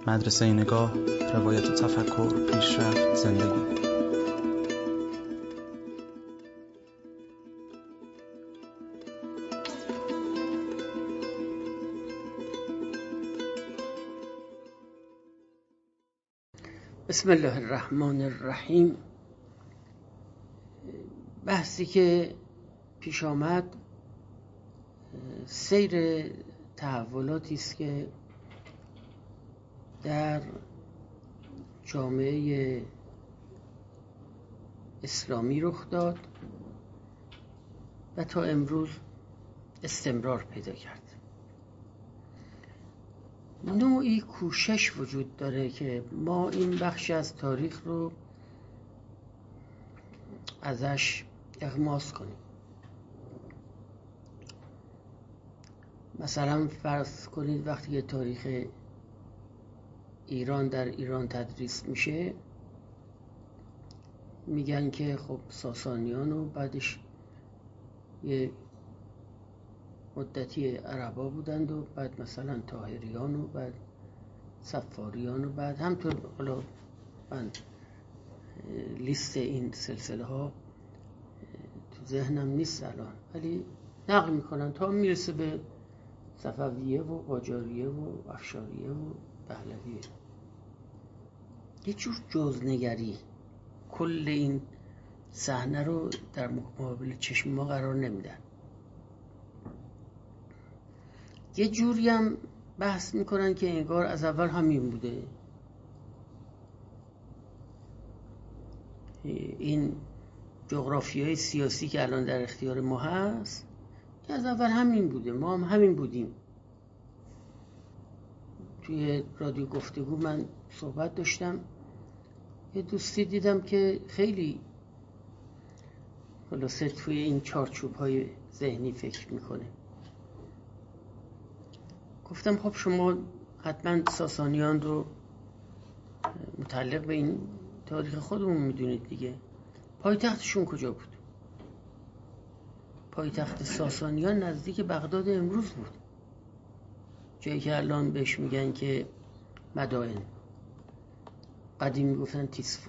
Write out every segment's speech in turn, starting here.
مدرسه نگاه، روایت تفکر، پیشرفت، زندگی. بسم الله الرحمن الرحیم. بحثی که پیش آمد سیر تحولاتی است که در جامعه اسلامی رخ داد و تا امروز استمرار پیدا کرد. نوعی کوشش وجود داره که ما این بخش از تاریخ رو ازش اغماس کنیم. مثلا فرض کنید وقتی که تاریخ ایران در ایران تدریس میشه میگن که خب ساسانیان و بعدش یه مدتی عربا بودند و بعد مثلا طاهریان و بعد صفاریان و بعد همطور. حالا من لیست این سلسله ها تو ذهنم نیست الان، ولی نقل میکنن تا میرسه به صفویه و قاجاریه و افشاریه و پهلویه. یه جور جزنگری کل این صحنه رو در مقابل چشم ما قرار نمیدن. یه جوری هم بحث میکنن که انگار از اول همین بوده. این جغرافیای سیاسی که الان در اختیار ما هست از اول همین بوده، ما هم همین بودیم. توی رادیو گفتگو من صحبت داشتم، یه دوستی دیدم که خیلی خلاصه توی این چارچوب های ذهنی فکر میکنه. گفتم خب شما حتما ساسانیان رو متعلق به این تاریخ خودمون میدونید دیگه. پایتختشون کجا بود؟ پایتخت ساسانیان نزدیک بغداد امروز بود، جایی که الان بهش میگن که مدائن، قدیم میگفتن تیسفون.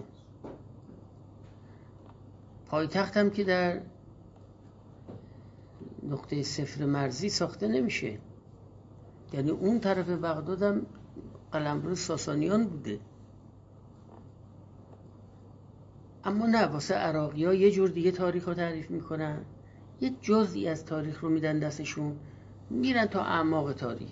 پایتخت هم که در نقطه صفر مرزی ساخته نمیشه، یعنی اون طرف بغداد هم قلمرو ساسانیان بوده. اما نه، واسه عراقی ها یه جور دیگه تاریخ رو تعریف میکنن، یه جزئی از تاریخ رو میدن دستشون، میرن تا اعماق تاریخ.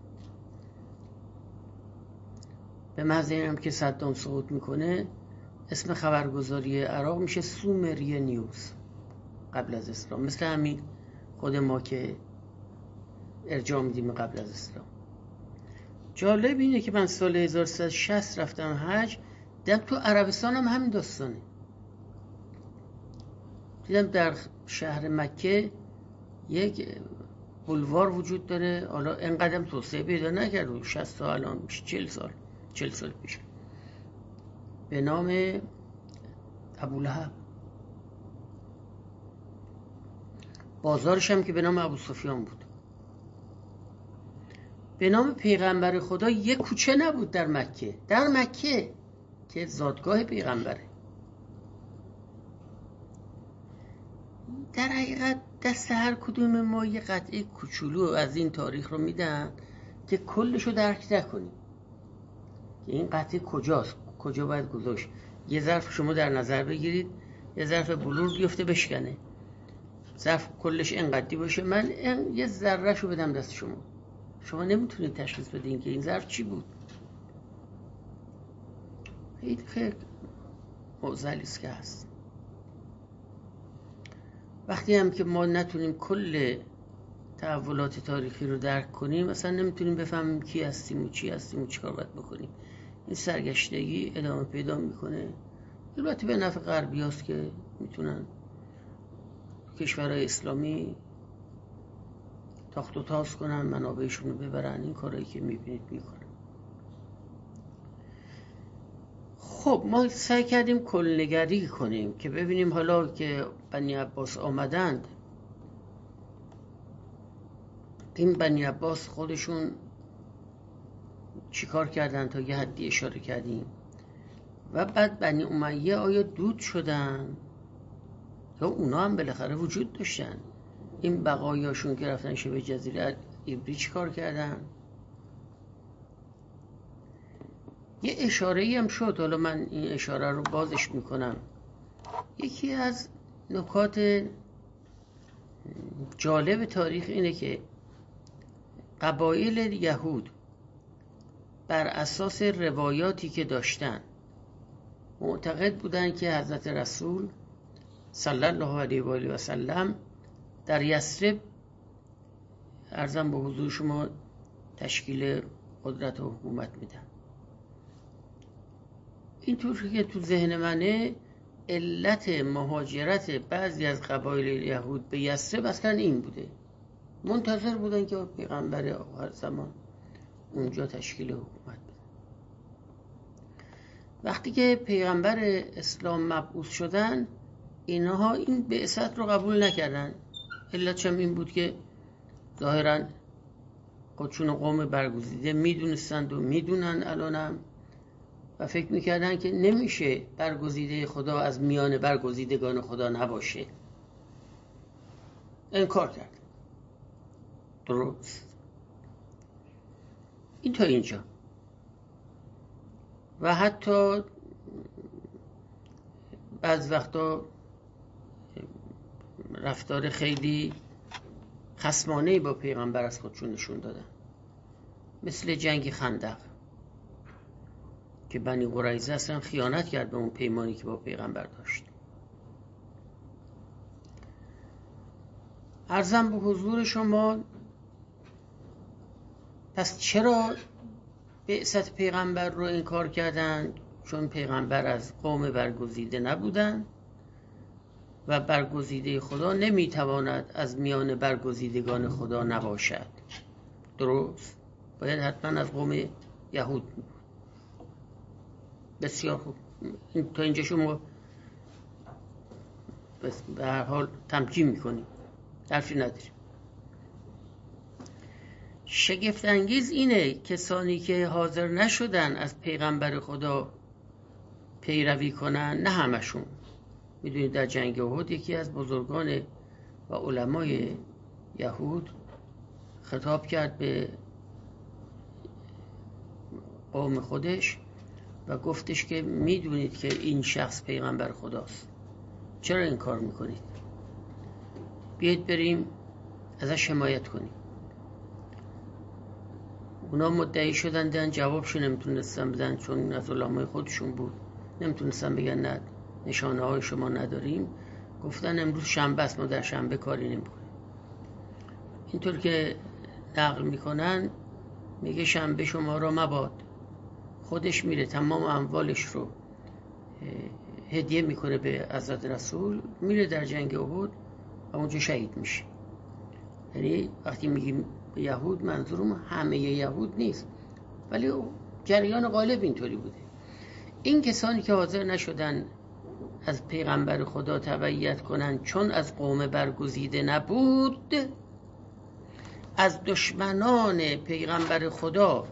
به محض اینم که صدام سقوط میکنه اسم خبرگزاری عراق میشه سومریه نیوز قبل از اسلام، مثل همین خود ما که ارجاع میدیم قبل از اسلام. جالب اینه که من سال 1360 رفتم حج، دیدم تو عربستان هم همین داستانه. دیدم در شهر مکه یک بولوار وجود داره، حالا اینقدر توسعه پیدا نکرد، 60 سال الان میشه 40 سال پیش، به نام ابولهب. بازارش هم که به نام ابوسفیان بود. به نام پیغمبر خدا یک کوچه نبود در مکه که زادگاه پیغمبره. در حقیقت دست هر کدوم ما یه قطعه کوچولو از این تاریخ رو میدن که کلش رو درک نکنیم که این قطعه کجاست، کجا باید گذاشت. یه ظرف شما در نظر بگیرید، یه ظرف بلور بیفته بشکنه، ظرف کلش اینقدی باشه، من یه ذره شو بدم دست شما نمیتونید تشخیص بدین که این ظرف چی بود. خیلی معضلی است که هست. وقتی هم که ما نتونیم کل تحولات تاریخی رو درک کنیم، اصلا نمیتونیم بفهمیم کی هستیم و چی هستیم و چیکار باید بکنیم. این سرگشتگی ادامه پیدا میکنه. البته به نفع غربی هست که میتونن کشورهای اسلامی تاخت و تاز کنن، منابعشون رو ببرن، این کارهایی که میبینید میکنن. خب ما سعی کردیم کلنگری کنیم که ببینیم حالا که بنی عباس آمدند، این بنی عباس خودشون چیکار کردن تا یه حدی اشاره کردیم. و بعد بنی امیه آیا دود شدن یا اونا هم بالاخره وجود داشتن؟ این بقایاشون که رفتن شبه جزیره عبری چیکار کردن؟ یه اشاره‌ای هم شد، حالا من این اشاره رو بازش میکنم. یکی از نکات جالب تاریخ اینه که قبایل یهود بر اساس روایاتی که داشتن معتقد بودن که حضرت رسول صلی الله علیه و آله و سلم در یثرب، عرضم به حضور شما، تشکیل قدرت و حکومت میدن. اینطور که تو ذهن منه علت مهاجرت بعضی از قبایل یهود به یثرب اصلا این بوده، منتظر بودن که پیغمبر آخر زمان اونجا تشکیل حکومت بده. وقتی که پیغمبر اسلام مبعوث شدن، اینها این بعثت رو قبول نکردن. علتش هم این بود که ظاهراً خودشون قوم برگزیده میدونستند و میدونن الانم، و فکر میکردن که نمیشه برگزیده خدا از میان برگزیدگان خدا نباشه. انکار کرد. درست. این تا اینجا. و حتی بعض وقتا رفتار خیلی خصمانه‌ای با پیغمبر از خودشون نشون دادن، مثل جنگ خندق که بنی قریظه اصلا خیانت کرد به اون پیمانی که با پیغمبر داشت. عرضم به حضور شما، پس چرا بعثت پیغمبر رو انکار کردن؟ چون پیغمبر از قوم برگزیده نبودن و برگزیده خدا نمیتواند از میان برگزیدگان خدا نباشد. درست؟ باید حتما از قوم یهود بود. بسیار خوب. تا اینجا شما به هر حال تمکین میکنیم، حرفی نداریم. شگفت انگیز اینه کسانی که حاضر نشدن از پیغمبر خدا پیروی کنن، نه همشون. میدونید در جنگ احد یکی از بزرگان و علمای یهود خطاب کرد به قوم خودش و گفتش که میدونید که این شخص پیغمبر خداست، چرا این کار میکنید؟ بیایید بریم ازش حمایت کنیم. اونا مدعی شدن دن جوابشو نمیتونستن بدن، چون از علمای خودشون بود، نمیتونستن بگن نه نشانه های شما نداریم. گفتن امروز شنبه است، ما در شنبه کاری نمیکنیم. اینطور که نقل میکنن میگه شنبه شما را مباد. خودش میره تمام اموالش رو هدیه میکنه به حضرت رسول، میره در جنگ احد و اونجا شهید میشه. یعنی وقتی میگیم یهود منظورم همه یهود نیست، ولی جریان غالب اینطوری بوده. این کسانی که حاضر نشدن از پیغمبر خدا تبعیت کنن چون از قوم برگزیده نبود، از دشمنان پیغمبر خدا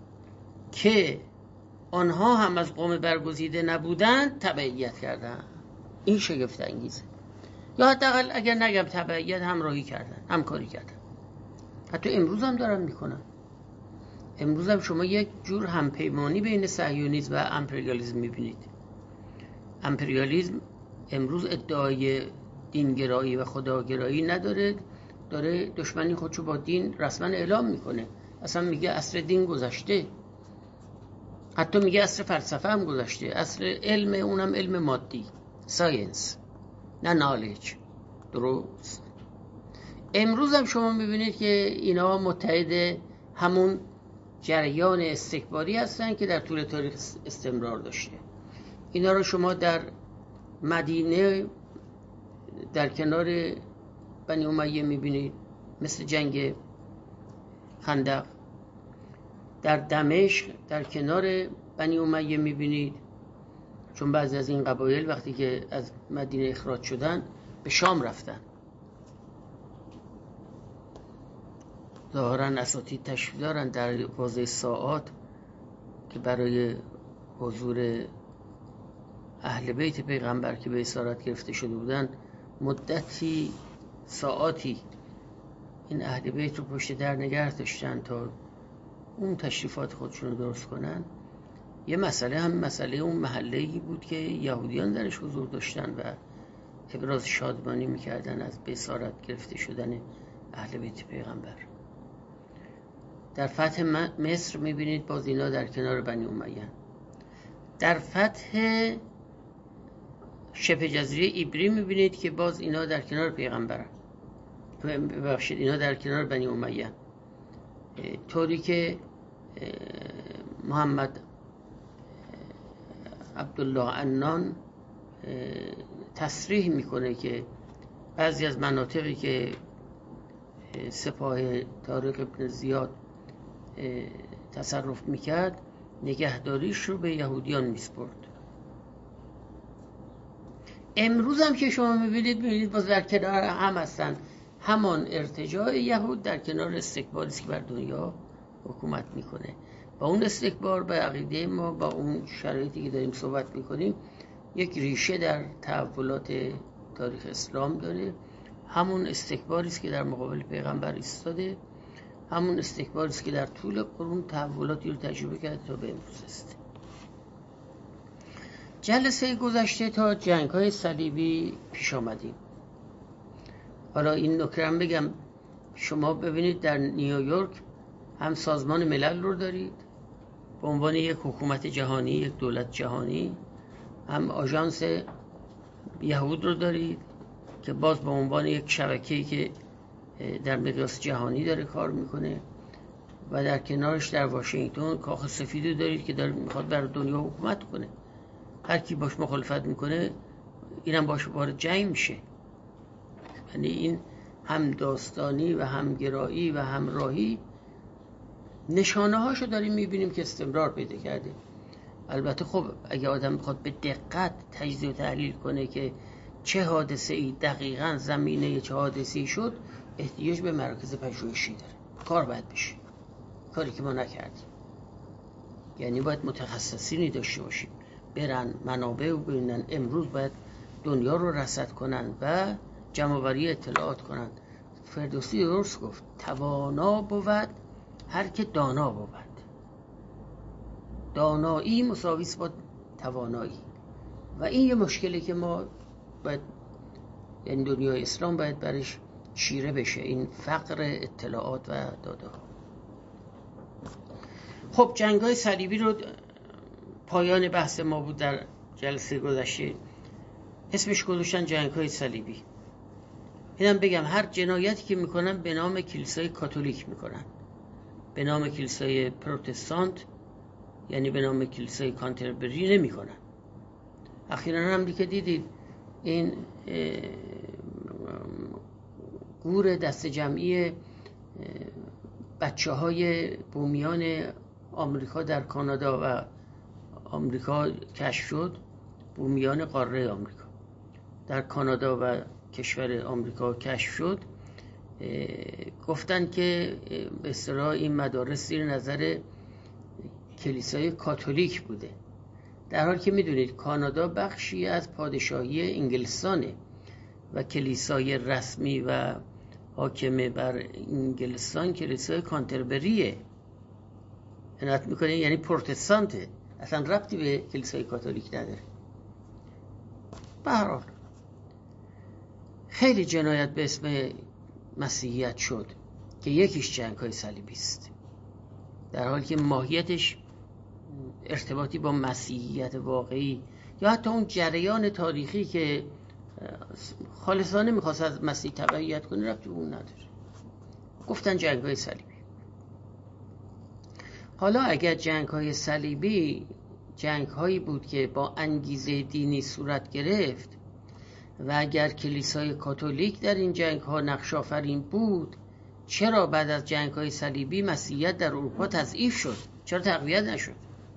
که آنها هم از قوم برگزیده نبودند تبعیت کردن. این شگفت انگیزه. یا حداقل اگر نگم تبعیت، همراهی کردن، همکاری کردن. حتی امروز هم دارن میکنن. امروز هم شما یک جور همپیمانی بین صهیونیسم و امپریالیسم میبینید. امپریالیسم امروز ادعای دینگرایی و خداگرایی نداره، داره دشمنی خودشو با دین رسما اعلام میکنه. اصلا میگه عصر دین گذشته، حتی میگه عصر فلسفه هم گذشته، عصر علم، اونم علم مادی، ساینس، نه نالج. درست. امروز هم شما میبینید که اینا متحد همون جریان استکباری هستن که در طول تاریخ استمرار داشته. اینا رو شما در مدینه در کنار بنی امیه میبینید، مثل جنگ خندق. در دمشق در کنار بنی امیه میبینید، چون بعضی از این قبایل وقتی که از مدینه اخراج شدن به شام رفتن. ظاهرا اساتید تشریف دارن در بازه ساعات که برای حضور اهل بیت پیغمبر که به اسارت گرفته شده بودن مدتی ساعاتی این اهل بیت رو پشت در نگه داشتن تا اون تشریفات خودشون رو درست کنن. یه مسئله هم مسئله اون محله‌ای بود که یهودیان درش حضور داشتن و ابراز شادمانی میکردن از به اسارت گرفته شدن اهل بیت پیغمبر. در فتح مصر میبینید باز اینا در کنار بنی امیه. در فتح شبه جزیره ایبری میبینید که باز اینا در کنار پیغمبرن، ببخشید اینا در کنار بنی امیه، طوری که محمد عبدالله عنان تصریح میکنه که بعضی از مناطقی که سپاه طارق ابن زیاد تصرف میکرد نگهداریش رو به یهودیان میسپرد. امروز هم که شما میبینید باز در کنار هم هستن، همان ارتجاع یهود در کنار استکباری که بر دنیا حکومت میکنه. با اون استکبار به عقیده ما با اون شرایطی که داریم صحبت میکنیم یک ریشه در تحولات تاریخ اسلام داره. همون استکباری است که در مقابل پیغمبر ایستاده، همون استکباری است که در طول قرون تحولاتی رو تجربه کرده تا به امروز است. جلسه گذشته تا جنگ‌های صلیبی پیش آمدیم. حالا این نکرم بگم، شما ببینید در نیویورک هم سازمان ملل رو دارید به عنوان یک حکومت جهانی، یک دولت جهانی، هم آژانس یهود رو دارید که باز به عنوان یک شبکه‌ای که در مقیاس جهانی داره کار میکنه، و در کنارش در واشنگتن کاخ سفید رو دارید که داره میخواد بر دنیا حکومت کنه. هر کی باش مخالفت میکنه اینم باش وارد جنگ میشه. یعنی این هم داستانی و هم گرایی و همراهی نشانه هاشو داریم میبینیم که استمرار پیدا کرده. البته خب اگه آدم میخواد به دقت تجزیه و تحلیل کنه که چه حادثه ای دقیقاً زمینه چه حادثه ای شد، احتیاج به مراکز پژوهشی داره، کار باید بشه، کاری که ما نکردیم. یعنی باید متخصصینی داشته باشیم برن منابع رو ببینن، امروز باید دنیا رو رصد کنن و جمع‌آوری اطلاعات کنن. فردوسی درست گفت توانا بود هر که دانا بود. دانایی مساوی است با توانایی، و این یه مشکلی که ما باید، یعنی دنیای اسلام باید برش چیره بشه، این فقر اطلاعات و داده ها. خب جنگ‌های صلیبی رو پایان بحث ما بود در جلسه گذشته، اسمش گذاشتن جنگ‌های صلیبی. اینم بگم هر جنایتی که میکنن به نام کلیسای کاتولیک میکنن، به نام کلیسای پروتستانت یعنی به نام کلیسای کانتربری نمیکنن. اخیراً هم دیگه دیدید این گور دست جمعی بچه‌های بومیان آمریکا در کانادا و آمریکا کشف شد، بومیان قاره آمریکا در کانادا و کشور آمریکا کشف شد. گفتن که به اصطلاح این مدارس زیر نظر کلیسای کاتولیک بوده، در حالی که میدونید کانادا بخشی از پادشاهی انگلستانه و کلیسای رسمی و حاکم بر انگلستان کلیسای کانتربریه. عنایت میکنه، یعنی پروتستانته، اصلا ربطی به کلیسای کاتولیک نداره. به هر حال خیلی جنایت به اسم مسیحیت شد که یکیش جنگ‌های صلیبی است، در حالی که ماهیتش ارتباطی با مسیحیت واقعی یا حتی اون جریان تاریخی که خالصانه میخواست از مسیح تبعیت کنه ربطی به اون نداره. گفتن جنگ‌های صلیبی. حالا اگر جنگ‌های صلیبی جنگ‌هایی بود که با انگیزه دینی صورت گرفت و اگر کلیسای کاتولیک در این جنگ‌ها نقش آفرین بود، چرا بعد از جنگ‌های صلیبی مسیحیت در اروپا تضعیف شد؟ چرا تقویت نشد؟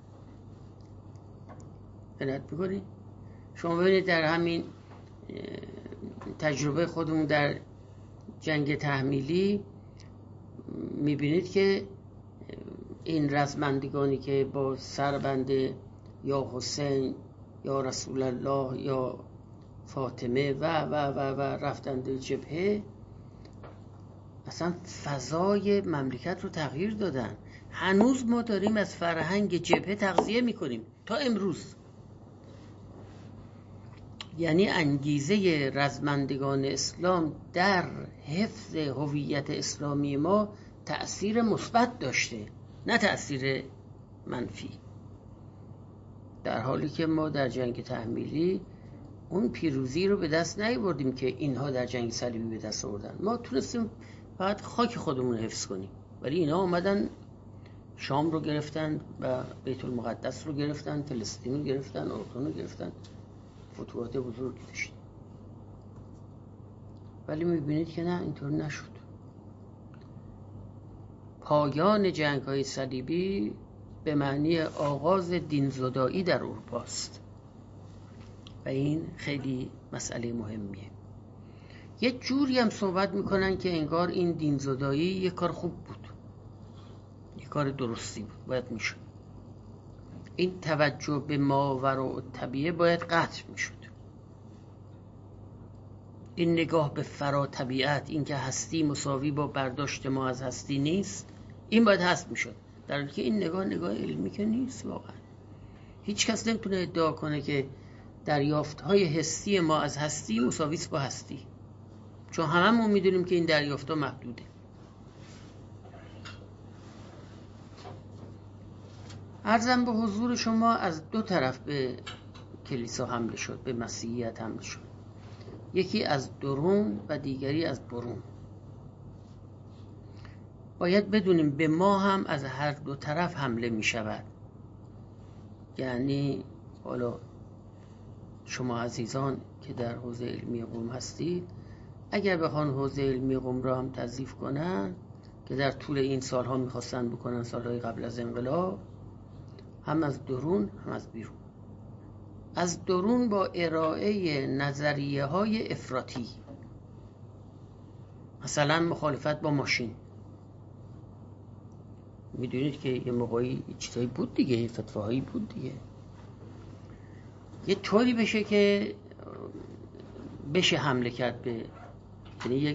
عنایت می‌کنید؟ شما ببینید در همین تجربه خودمون در جنگ تحمیلی می‌بینید که این رزمندگانی که با سربند یا حسین یا رسول الله یا فاطمه و رفتند جبهه، اصلا فضای مملکت رو تغییر دادن. هنوز ما داریم از فرهنگ جبهه تغذیه میکنیم تا امروز. یعنی انگیزه رزمندگان اسلام در حفظ هویت اسلامی ما تأثیر مثبت داشته، نه تأثیر منفی. در حالی که ما در جنگ تحمیلی اون پیروزی رو به دست نیاوردیم که اینها در جنگ صلیبی به دست آوردن. ما تونستیم فقط خاک خودمون حفظ کنیم، ولی اینها اومدن شام رو گرفتن و بیت المقدس رو گرفتن، فلسطین رو گرفتن، اردن رو گرفتن، فتوحات بزرگی داشتیم. ولی میبینید که نه، اینطور نشد. پایان جنگ‌های صلیبی به معنی آغاز دین‌زدایی در اروپا است و این خیلی مسئله مهمیه. یه جوری هم صحبت میکنن که انگار این دین‌زدایی یه کار خوب بود، یه کار درستی بود، باید میشد. این توجه به ماوراء الطبیعه باید قطع میشد. این نگاه به فرا طبیعت، این که هستی مساوی با برداشت ما از هستی نیست، این باید هست میشد. در حالی که این نگاه علمی که نیست. واقعا هیچ کس نمیتونه ادعا کنه که دریافت‌های حسی ما از هستی مساوی است با هستی، چون هممون میدونیم که این دریافت‌ها محدوده. عرضم به حضور شما از دو طرف به کلیسا حمله شد، به مسیحیت حمله شد. یکی از درون و دیگری از برون. باید بدونیم به ما هم از هر دو طرف حمله می شود. یعنی حالا شما عزیزان که در حوزه علمی قم هستید، اگر بخوان حوزه علمی قم را هم تضعیف کنن که در طول این سالها میخواستن بکنن، سالهای قبل از انقلاب، هم از درون هم از بیرون. از درون با ارائه نظریه های افراطی، مثلا مخالفت با ماشین. میدونید که یه موقعی چیزایی بود دیگه، فتواهایی بود دیگه، یه طوری بشه که بشه حمله کرد به، یعنی یک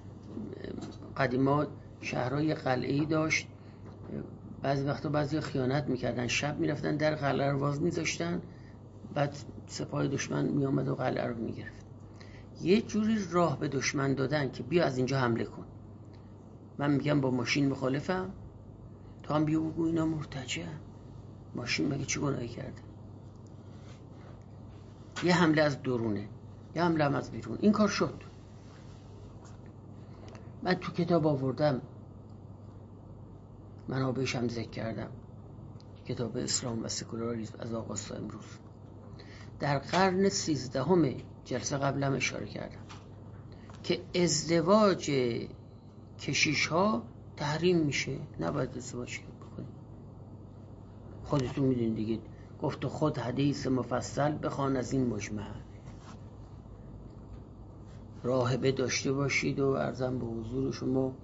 قدیما شهرهای قلعه‌ای داشت، بعضی وقتا بعضی خیانت میکردن، شب میرفتن در قلعه رو باز میذاشتن، بعد سپاه دشمن میامد و قلعه رو میگرفت. یه جوری راه به دشمن دادن که بیا از اینجا حمله کن. من میگم با ماشین مخالفم، تو هم بیا بگو اینا مرتجعه. ماشین مگه چی گناهی کرده؟ یه حمله از درونه، یه حمله هم از بیرون. این کار شد. من تو کتاب آوردم، منابعش هم ذکر کردم، کتاب اسلام و سکولاریسم از آغاز تا امروز. در قرن 13 جلسه قبل هم اشاره کردم که ازدواج کشیش ها تحریم میشه، نباید ازدواج بکنید. خودتون میدونید دیگه، گفت خود حدیث مفصل بخوان از این مجمع. راهبه داشته باشید و عرضم به حضور شما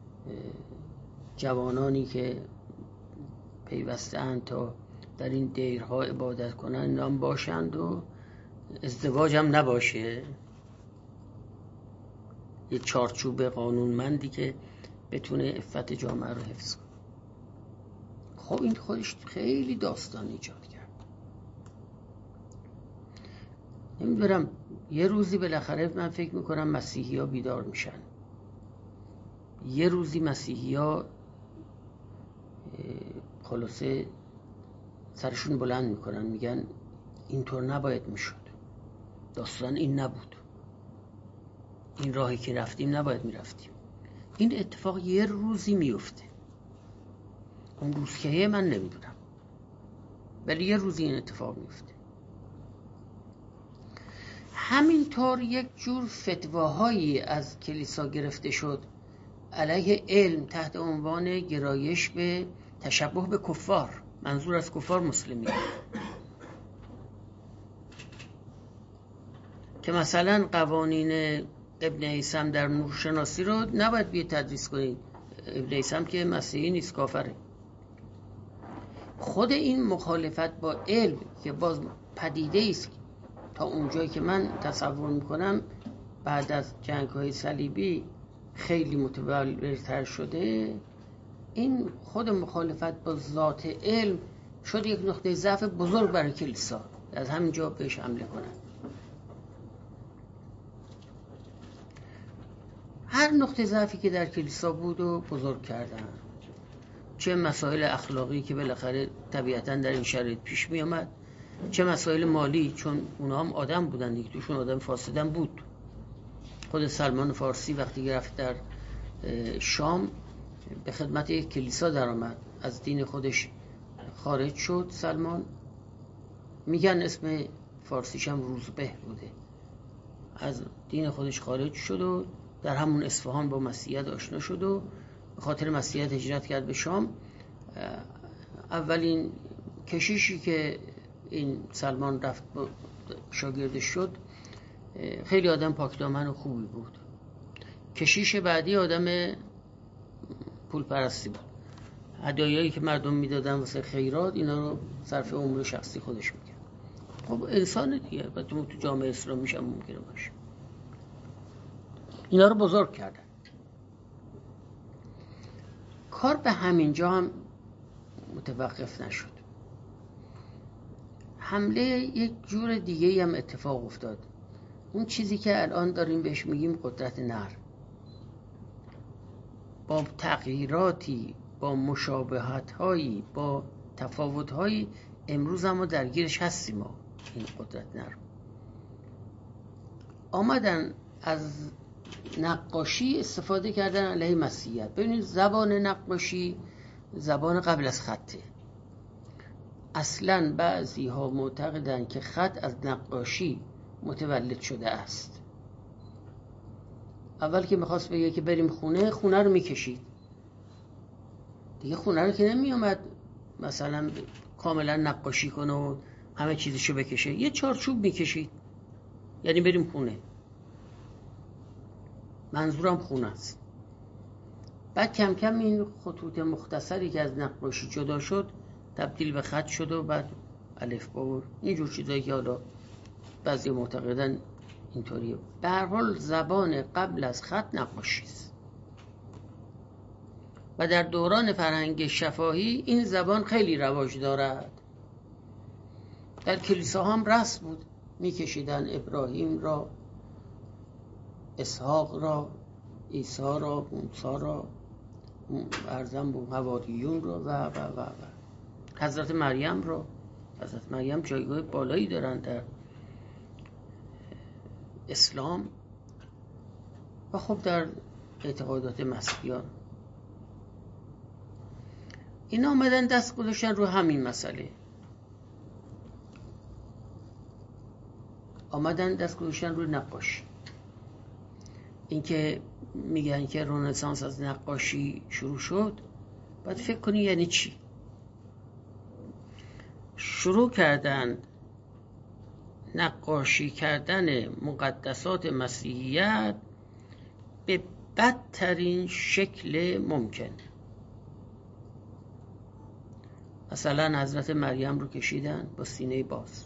جوانانی که پیوسته‌اند تا در این دیرها عبادت کنن نام باشند و ازدواج هم نباشه، یه چارچوب قانونمندی که بتونه عفت جامعه رو حفظ کنه. خب این خودش خیلی داستان ایجاد کرد. نمیدونم، یه روزی بالاخره من فکر میکنم مسیحی ها بیدار میشن. یه روزی مسیحی ها خلاصه سرشون بلند میکنن، میگن اینطور نباید میشد، داستان این نبود، این راهی که رفتیم نباید میرفتیم. این اتفاق یه روزی میفته، اون روز که من نمیدونم، ولی یه روزی این اتفاق میفته. همینطور یک جور فتواهایی از کلیسا گرفته شد علیه علم تحت عنوان گرایش به تشبه به کفار، منظور از کفار مسلمین، که مثلا قوانین ابن هیثم در نورشناسی رو نباید بیه تدریس کنید. ابن هیثم که مسیحی نیست، کافره. خود این مخالفت با علم که باز پدیده است تا اونجایی که من تصور میکنم بعد از جنگ‌های صلیبی خیلی متبلورتر شده، این خود مخالفت با ذات علم شد یک نقطه ضعف بزرگ برای کلیسا، از همینجا بهش حمله کنن. هر نقطه ضعفی که در کلیسا بود و بزرگ کردن، چه مسائل اخلاقی که بالاخره طبیعتاً در این شرایط پیش می آمد، چه مسائل مالی، چون اونا هم آدم بودن دیگه، توشون آدم فاسدن بود. خود سلمان فارسی وقتی که رفت در شام به خدمت یک کلیسا در آمد، از دین خودش خارج شد. سلمان میگن اسم فارسیش هم روزبه بوده، از دین خودش خارج شد و در همون اصفهان با مسیحیت آشنا شد و به خاطر مسیحیت هجرت کرد به شام. اولین کشیشی که این سلمان رفت شاگردش شد خیلی آدم پاکدامن و خوبی بود. کشیش بعدی آدم پول پرستی بود، هدایایی که مردم میدادن واسه خیرات اینا رو صرف امور شخصی خودش میکرد. خب انسان دیگه، بعد تو جامعه اسلام میشه ممکنه باشه. اینا رو بزرگ کردن. کار به همینجا هم متوقف نشد. حمله یک جور دیگه هم اتفاق افتاد، اون چیزی که الان داریم بهش میگیم قدرت نر. با تغییراتی، با مشابهت‌هایی، با تفاوت‌هایی امروز هم درگیرش هستیم. ما این قدرت نر آمدن از نقاشی استفاده کردن علیه مسیحیت. ببینید زبان نقاشی زبان قبل از خطه. اصلاً بعضی ها معتقدن که خط از نقاشی متولد شده است. اول که میخواست بگه که بریم خونه رو میکشید دیگه، خونه رو که نمیامد مثلا کاملا نقاشی کنه و همه چیزشو بکشه، یه چارچوب میکشید، یعنی بریم خونه، منظورم خونه است. بعد کم کم این خطوط مختصری که از نقاشی جدا شد تبدیل به خط شد و بعد الفبا و اینجور چیزایی که حالا بعضی معتقدن اینطوریه. به هر حال زبان قبل از خط نقاشی است و در دوران فرهنگ شفاهی این زبان خیلی رواج دارد. در کلیسا هم رسم بود، میکشیدن ابراهیم را، اسحاق را، عیسی را، موسی را، ارزم به حواریون را و حضرت مریم را. حضرت مریم جایگاه بالایی دارن در اسلام و خب در اعتقادات مسیحیان. اینا آمدن دست گذاشتن رو همین مسئله، آمدن دست گذاشتن رو نقاشی. این که میگن که رنسانس از نقاشی شروع شد، باید فکر کنی یعنی چی. شروع کردن نقاشی کردن مقدسات مسیحیت به بدترین شکل ممکن. مثلا حضرت مریم رو کشیدن با سینه باز،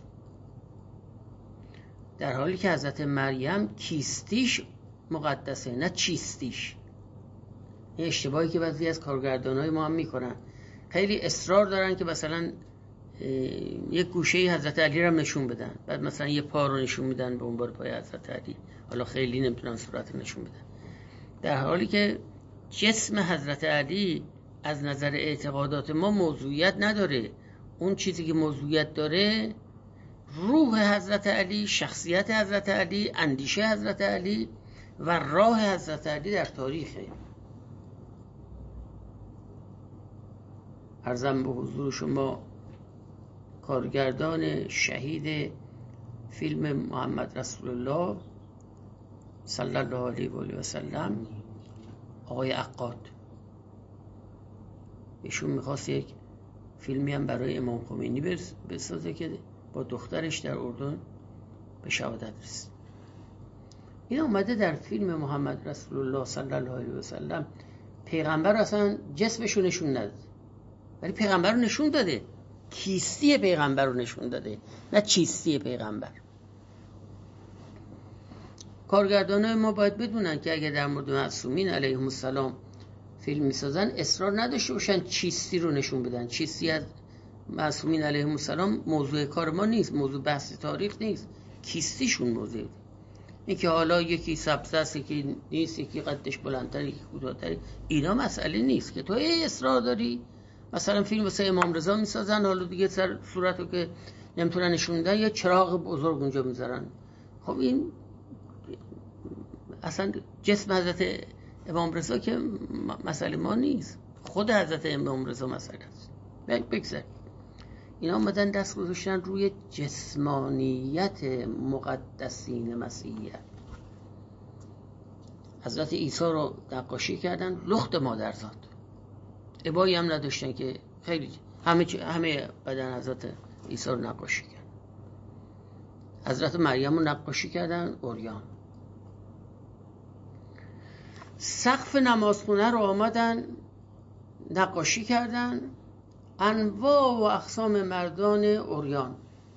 در حالی که حضرت مریم کیستیش مقدسه نه چیستیش. این اشتباهی که بعضی از کارگردانای ما هم میکنن، خیلی اصرار دارن که مثلا یک گوشه حضرت علی رو نشون بدن، بعد مثلا یه پا رو نشون میدن به عنوان پای حضرت علی، حالا خیلی نمیتونن صورت نشون بدن، در حالی که جسم حضرت علی از نظر اعتقادات ما موضوعیت نداره. اون چیزی که موضوعیت داره روح حضرت علی، شخصیت حضرت علی، اندیشه حضرت علی و راه حضرت علی در تاریخه. عرضم به حضور شما کارگردان شهید فیلم محمد رسول الله صلی الله علیه و آله و سلم، آقای عقاد، ایشون میخواست یک فیلمی هم برای امام خمینی بسازه که با دخترش در اردن به شهادت رسید. این اومده در فیلم محمد رسول الله صلی الله علیه و سلم پیغمبر اصلا جسمشو نشون نداد، ولی پیغمبر رو نشون داده. کیستی پیغمبر رو نشون داده، نه چیستی پیغمبر. کارگردانای ما باید بدونن که اگه در مورد معصومین علیهم السلام فیلم میسازن اصرار نداشته باشن چیستی رو نشون بدن. چیستی از معصومین علیهم السلام موضوع کار ما نیست، موضوع بحث تاریخ نیست، کیستیشون موضوع. این که حالا یکی سبز است، یکی نیست، یکی قدش بلندتر، یکی کوتاه‌تر، اینا مسئله نیست که تو اصرار داری. مثلا فیلم واسه امام رضا میسازن، حالا دیگه سر صورتو که نمیتونن نشون بدن یا چراغ بزرگ اونجا میذارن. خب این اصلا جسم حضرت امام رضا که مسئله ما نیست، خود حضرت امام رضا مسئله است. بگذاریم اینا آمدن دست گذاشتن روی جسمانیت مقدسین مسیحیت. حضرت عیسی رو نقاشی کردن، لخت مادرزاد، ابایی هم نداشتن که خیلی همه بدن حضرت عیسی رو نقاشی کردن. حضرت مریم رو نقاشی کردن عریان. سقف نمازخونه رو آمدن نقاشی کردن، انواع و اقسام مردان عریان.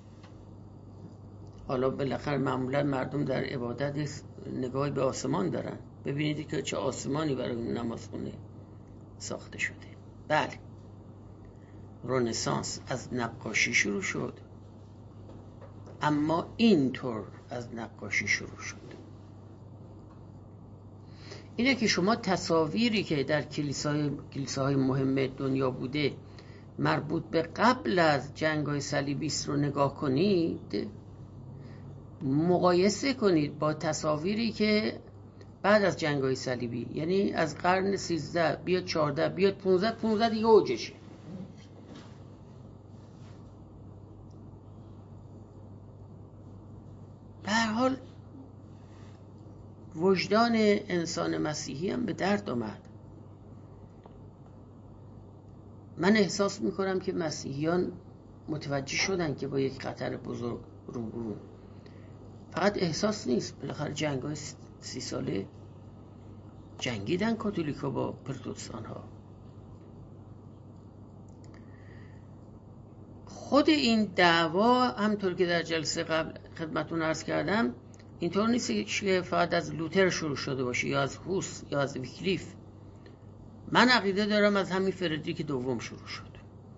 حالا بالاخره معمولا مردم در عبادت نگاهی به آسمان دارن، ببینید که چه آسمانی برای نمازخونه ساخته شده. بله، رنسانس از نقاشی شروع شد، اما اینطور از نقاشی شروع شد. اینه که شما تصاویری که در کلیساهای مهم دنیا بوده مربوط به قبل از جنگ‌های صلیبی رو نگاه کنید، مقایسه کنید با تصاویری که بعد از جنگ‌های صلیبی، یعنی از قرن 13 بیاد 14 بیاد 15 دیگه اوجشه. به هر حال وجدان انسان مسیحی هم به درد آمد. من احساس میکنم که مسیحیان متوجه شدن که با یک خطر بزرگ روبرو. فقط احساس نیست، بالاخره جنگ‌های 30 ساله جنگیدن کاتولیکا با پروتستان ها. خود این دعوا همطور که در جلسه قبل خدمتون عرض کردم اینطور نیست که فقط از لوتر شروع شده باشه یا از هوس یا از ویکلیف. من عقیده دارم از همین فردریک دوم شروع شد.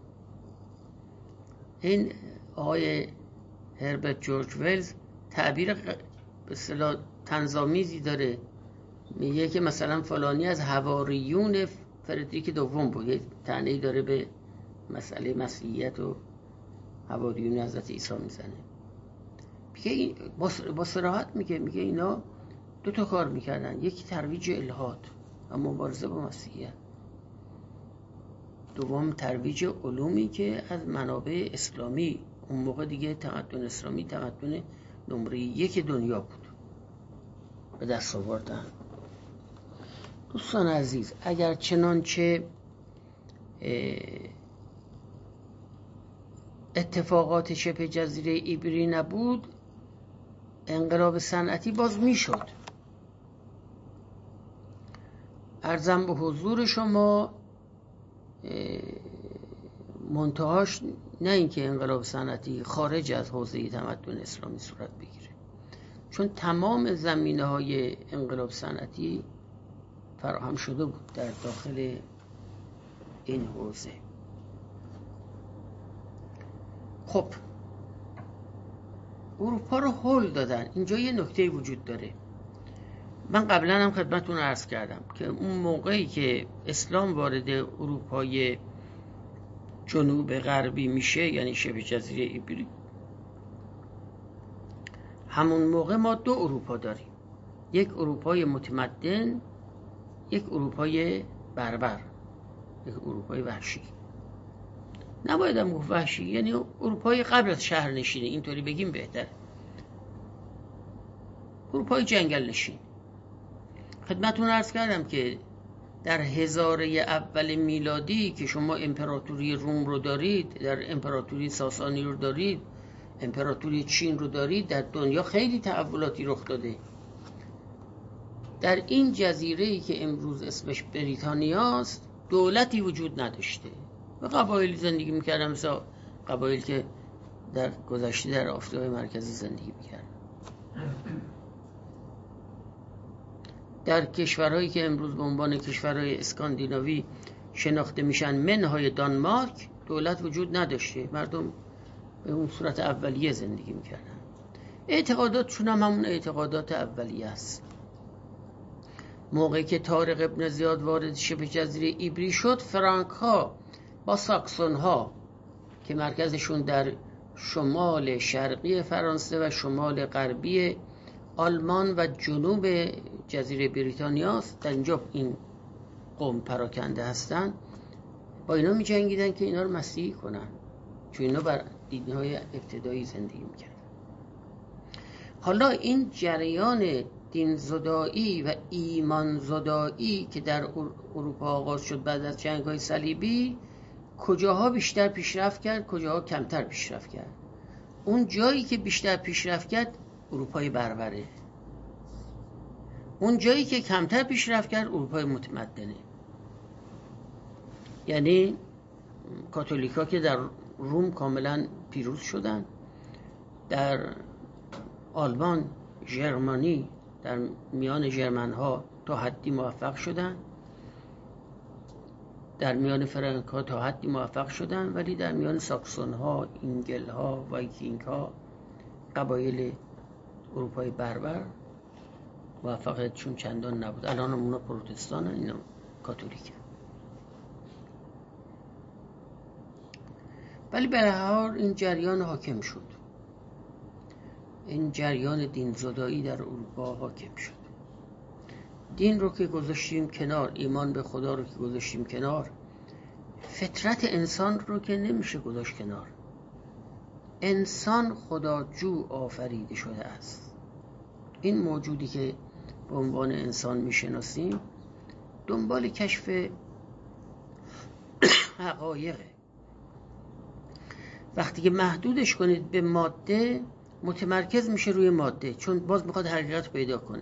این آقای هربرت جورج ولز تعبیر به اصطلاح طنزآمیزی داره، میگه که مثلا فلانی از حواریون فردریک دوم بود. یه طعنه‌ای داره به مسئله مسیحیت و حواریون حضرت عیسی میزنه. میگه با صراحت میگه اینا دو تا کار میکردن، یکی ترویج الحاد و مبارزه با مسیحیت، دوم ترویج علومی که از منابع اسلامی، اون موقع دیگه تمدن اسلامی تمدن نمره 1 دنیا بود، به دست آوردن. دوستان عزیز، اگر چنانچه اتفاقات شبه جزیره ایبری نبود، انقلاب صنعتی باز میشد. عرضم به حضور شما منتهاش نه اینکه انقلاب صنعتی خارج از حوزه تمدن اسلامی صورت بگیره، چون تمام زمینه‌های انقلاب صنعتی فراهم شده بود در داخل این حوزه. خب اروپا رو هل دادن. اینجا یه نکته وجود داره، من قبلا هم خدمتتون عرض کردم که اون موقعی که اسلام وارد اروپای جنوب غربی میشه، یعنی شبه جزیره ایبری، همون موقع ما دو اروپا داریم، یک اروپای متمدن، یک اروپای بربر، یک اروپای وحشی. نباید هم گفت وحشی، یعنی اروپای قبل از شهر نشینه، اینطوری بگیم بهتره، اروپای جنگل نشین. خدمتون عرض کردم که در هزاره اول میلادی که شما امپراتوری روم رو دارید، در امپراتوری ساسانی رو دارید، امپراتوری چین رو دارید، در دنیا خیلی تحولاتی رخ داده. در این جزیره‌ای که امروز اسمش بریتانیاست دولتی وجود نداشته و قبایلی زندگی میکردن مثل قبایل که در گذشته در آفریقای مرکزی زندگی میکردن. در کشورهایی که امروز به عنوان کشورهای اسکاندیناوی شناخته میشن منهای دانمارک دولت وجود نداشته، مردم به اون صورت اولیه زندگی میکردن. اعتقاداتشون هم همون اعتقادات اولیه است. موقعی که طارق ابن زیاد وارد شبه جزیره ایبری شد، فرانک ها با ساکسون ها که مرکزشون در شمال شرقی فرانسه و شمال غربی آلمان و جنوب جزیره بریتانیا است، در اینجا این قوم پراکنده هستن، با اینا می جنگیدن که اینا رو مسیحی کنن، چون اینا بر دینهای ابتدایی زندگی میکردن. حالا این جریان دین زدایی و ایمان زدایی که در اروپا آغاز شد بعد از جنگ‌های صلیبی، کجاها بیشتر پیشرفت کرد، کجاها کمتر پیشرفت کرد؟ اون جایی که بیشتر پیشرفت کرد اروپای بربره، اون جایی که کمتر پیشرفت کرد اروپای متمدنه. یعنی کاتولیکا که در روم کاملا پیروز شدن، در آلمان ژرمانی در میان ژرمن ها تا حدی موفق شدن، در میان فرانک ها تا حدی موفق شدن، ولی در میان ساکسون ها، اینگل ها، وایکینگ ها، قبایل اروپای بربر موفقیتشون چندان نبود. الان اونا پروتستان، اینا کاتولیک. ولی به هر حال این جریان حاکم شد، این جریان دین زدایی در اروپا حاکم شد. دین رو که گذاشتیم کنار، ایمان به خدا رو که گذاشتیم کنار، فطرت انسان رو که نمیشه گذاشت کنار. انسان خداجو آفریده شده است. این موجودی که به عنوان انسان میشناسیم دنبال کشف حقایقه. وقتی که محدودش کنید به ماده، متمرکز میشه روی ماده، چون باز میخواد حقیقت پیدا کنه.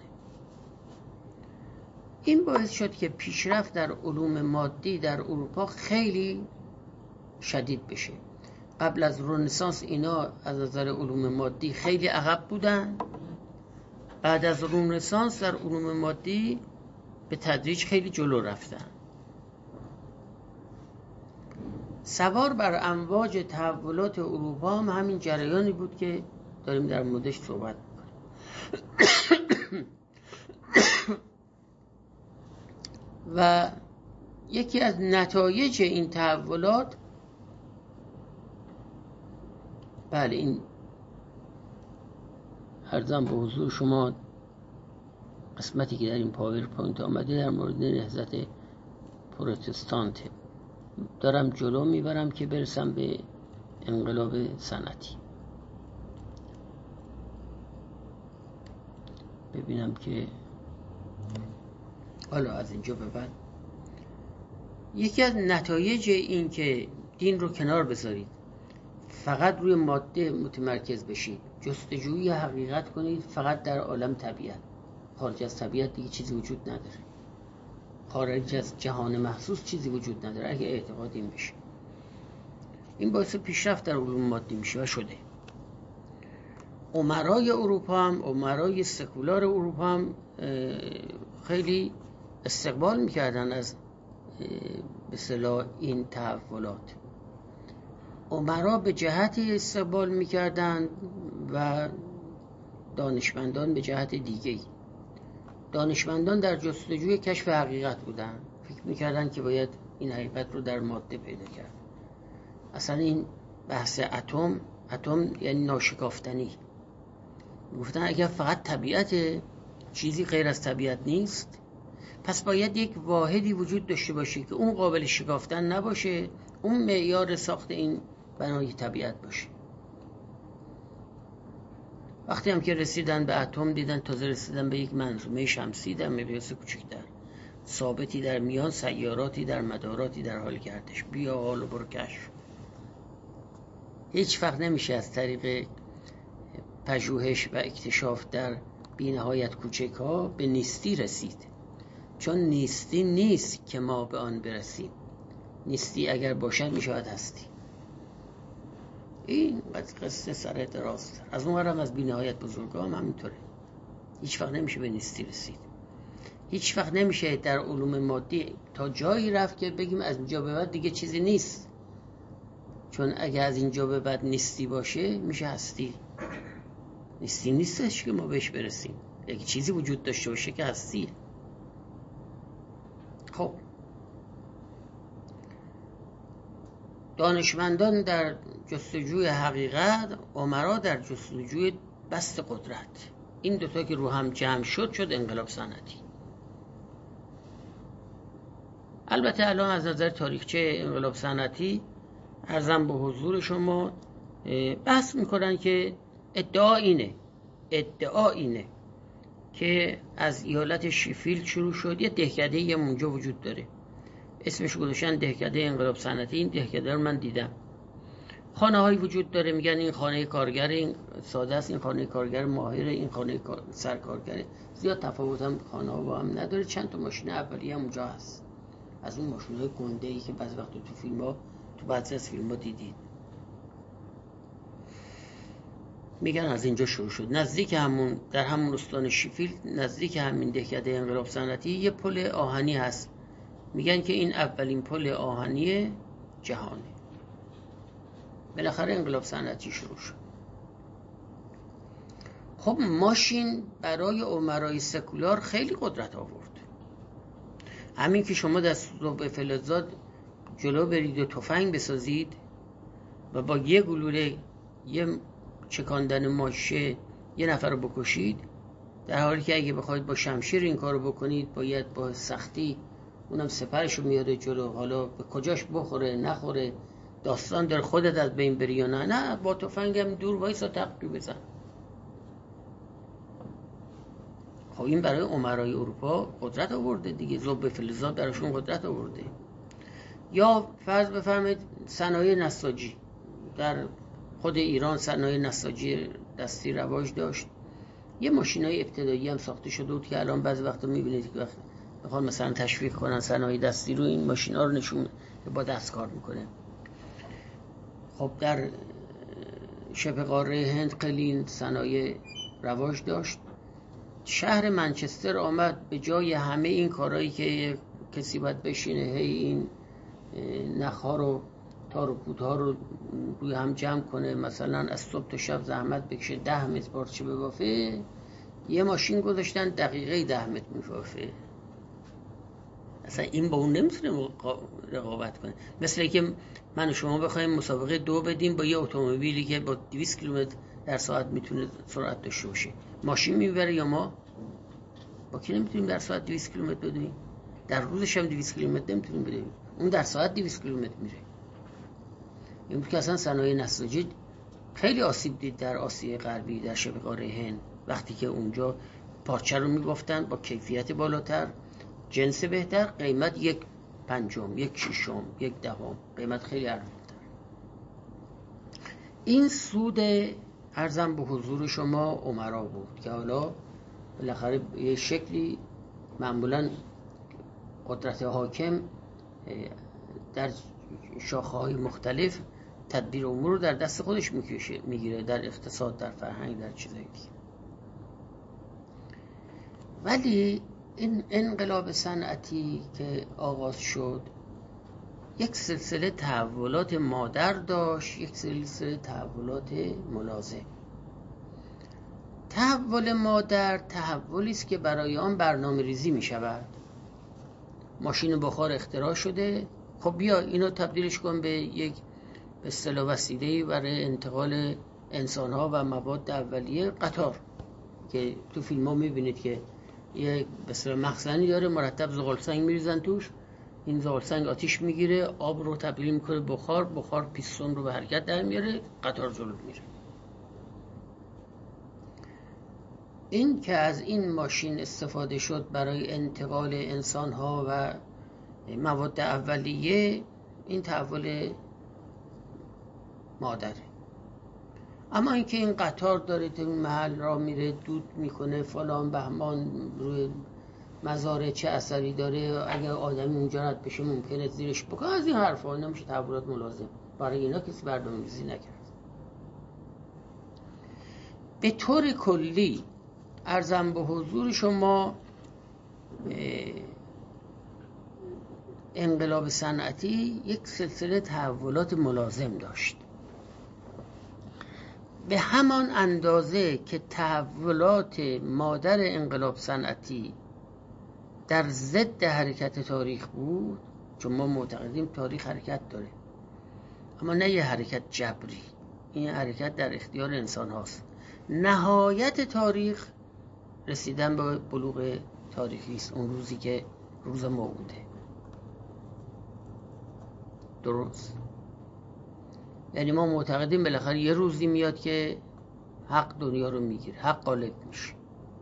این باعث شد که پیشرفت در علوم مادی در اروپا خیلی شدید بشه. قبل از رنسانس اینا از نظر علوم مادی خیلی عقب بودن. بعد از رنسانس در علوم مادی به تدریج خیلی جلو رفتن. سوار بر امواج تحولات اروپا هم همین جریانی بود که داریم در موردش صحبت می‌کنیم. و یکی از نتایج این تحولات، بله، این عرضم به حضور شما قسمتی که در این پاورپوینت آمده در مورد نهضت پروتستانت. دارم جلو میبرم که برسم به انقلاب صنعتی. ببینم که حالا از اینجا به بعد یکی از نتایج این که دین رو کنار بذارید، فقط روی ماده متمرکز بشید، جستجوی حقیقت کنید فقط در عالم طبیعت، خارج از طبیعت دیگه چیزی وجود نداره، خارج از جهان محسوس چیزی وجود نداره. اگه اعتقاد این بشه، این باعث پیشرفت در علوم مادی میشه و شده. امرای اروپا هم، امرای سکولار اروپا هم خیلی استقبال میکردن از به اصطلاح این تحولات. امرا به جهتی استقبال میکردن و دانشمندان به جهت دیگه‌ای. دانشمندان در جستجوی کشف حقیقت بودن، فکر میکردن که باید این حقیقت رو در ماده پیدا کرد. اصلا این بحث اتم یعنی ناشکافتنی. گفتن اگر فقط طبیعت، چیزی غیر از طبیعت نیست، پس باید یک واحدی وجود داشته باشه که اون قابل شکافتن نباشه، اون معیار ساخت این بنای طبیعت باشه. وقتی هم که رسیدن به اتم، دیدن تازه رسیدن به یک منظومه شمسی در مقیاس کوچکتر، ثابتی در میان سیاراتی در مداراتی در حال گردش. بیا حالا برو کشف. هیچ وقت نمیشه از طریق پژوهش و اکتشاف در بی‌نهایت کوچک‌ها به نیستی رسید، چون نیستی نیست که ما به آن برسیم. نیستی اگر باشد میشود هستی. این قصه سر دراز. از اون ورم از بی‌نهایت بزرگا هم همینطوره. هیچ وقت نمیشه به نیستی رسید. هیچ وقت نمیشه در علوم مادی تا جایی رفت که بگیم از اینجا به بعد دیگه چیزی نیست. چون اگه از اینجا به بعد نیستی باشه میشه هستی. نیستی نیستش که ما بهش برسیم. اگه چیزی وجود داشته باشه که هستیه. خب دانشمندان در جستجوی حقیقت، امرا در جستجوی بسط قدرت. این دوتا که رو هم جمع شد انقلاب صنعتی. البته الان از نظر تاریخچه انقلاب صنعتی عرضم به حضور شما بحث میکنن که ادعا اینه که از ایالت شیفیلد شروع شد. یه دهکده یه اونجا وجود داره، اسمش گذاشتن دهکده انقلاب صنعتی. این دهکده رو من دیدم. خانه هایی وجود داره، میگن این خانه کارگر این ساده است، این خانه کارگر ماهره، این خانه سرکارگره. زیاد تفاوت هم خانه ها با هم نداره. چند تا ماشین اولیه هم اونجا هست، از اون ماشین های گنده ای که بعضی وقت تو فیلم ها، تو بعضی از فیلم ها دیدید. میگن از اینجا شروع شد. نزدیک همون، در همون استان شیفیلد، نزدیک همین دهکده انقلاب صنعتی یه پل آهنی هست. میگن که این اولین پل آهنی جهانه. بالاخره انقلاب صنعتی شروع شد. خب ماشین برای امرای سکولار خیلی قدرت آورد. همین که شما در صبح فلزات جلو برید و تفنگ بسازید و با یه گلوله، یه چکاندن ماشه یه نفر رو بکشید، در حالی که اگه بخواید با شمشیر این کار رو بکنید باید با سختی، اونم سپرش رو میاره جلو، حالا به کجاش بخوره نخوره داستان در خودت از بین بری یا نه با تفنگم دور وایسا تقریب بزن. خب این برای امرای اروپا قدرت آورده دیگه. ذوب فلزات براشون قدرت آورده. یا فرض بفرمایید صنایع نساجی. در خود ایران صنایع نساجی دستی رواج داشت. یه ماشینای ابتدایی هم ساخته شده بود که الان بعضی وقتا میبینید که وقت بخوان مثلا تشویق کنن صنایع دستی رو، این ماشینا رو نشون که با دست کار میکنه. خب در شبه قاره هند قلین صنایع رواج داشت. شهر منچستر آمد به جای همه این کارهایی که کسی باید بشینه هی این نخها رو، تار و پودها رو روی هم جمع کنه، مثلا از صبح تا شب زحمت بکشه 10 متر پارچه ببافه، یه ماشین گذاشتن دقیقه 10 متر میبافه. اصلا این با اون نمیتونه رقابت کنه. مثل که من و شما بخوایم مسابقه 2 بدیم با یه اتومبیلی که با 200 کیلومتر در ساعت میتونه سرعت داشته باشه. ماشین میبره یا ما با کی نمیتونیم در ساعت 200 کیلومتر بدویم؟ در روزش هم 200 کیلومتر نمیتونیم بدویم. اون در ساعت 200 کیلومتر میره. این بود که اصلا صنایع نساجی خیلی آسیب دید در آسیای غربی، در شبه قاره هند، وقتی که اونجا پارچه رو میگفتن با کیفیت بالاتر، جنس بهتر، قیمت 1/5، 1/6، 1/10، قیمت خیلی ارزان‌تر. این سود عرضم به حضور شما امرا بود که حالا بالاخره یه شکلی معمولا قدرت حاکم در شاخه‌های مختلف تدبیر امور رو در دست خودش میگیره، در اقتصاد، در فرهنگ، در چیزایی دیگه. ولی این انقلاب صنعتی که آغاز شد یک سلسله تحولات مادر داشت، یک سلسله تحولات ملازم. تحول مادر تحولی است که برای آن برنامه ریزی می شود. ماشین بخار اختراع شده، خب بیا اینو تبدیلش کن به یک به اصطلاح وسیله برای انتقال انسان‌ها و مواد اولیه، قطار که تو فیلم‌ها می‌بینید که یه به اصطلاح مخزنی داره، مرتب زغال سنگ می‌ریزن توش، این زغال سنگ آتیش میگیره، آب رو تبدیل میکنه بخار پیستون رو به حرکت در میاره، قطار جلو میره. این که از این ماشین استفاده شد برای انتقال انسان‌ها و مواد اولیه، این تحول مادره. اما اینکه این قطار داره تو این محل را میره، دود میکنه، فلان بهمان، روی مزارع چه اثری داره، اگر آدمی اونجا رد بشه ممکنه زیرش بکنه، از این حرفا نمیشه تحولات ملازم. برای اینا کسی برنامه‌ریزی نکرد. به طور کلی عرضم به حضور شما انقلاب صنعتی یک سلسله تحولات ملازم داشت. به همان اندازه که تحولات مادر انقلاب صنعتی در ضد حرکت تاریخ بود، چون ما معتقدیم تاریخ حرکت داره، اما نه یه حرکت جبری، این حرکت در اختیار انسان هاست. نهایت تاریخ رسیدن به بلوغ تاریخی است، اون روزی که روز موعوده. درست؟ یعنی ما معتقدیم بالاخره یه روزی میاد که حق دنیا رو میگیره، حق غالب میشه.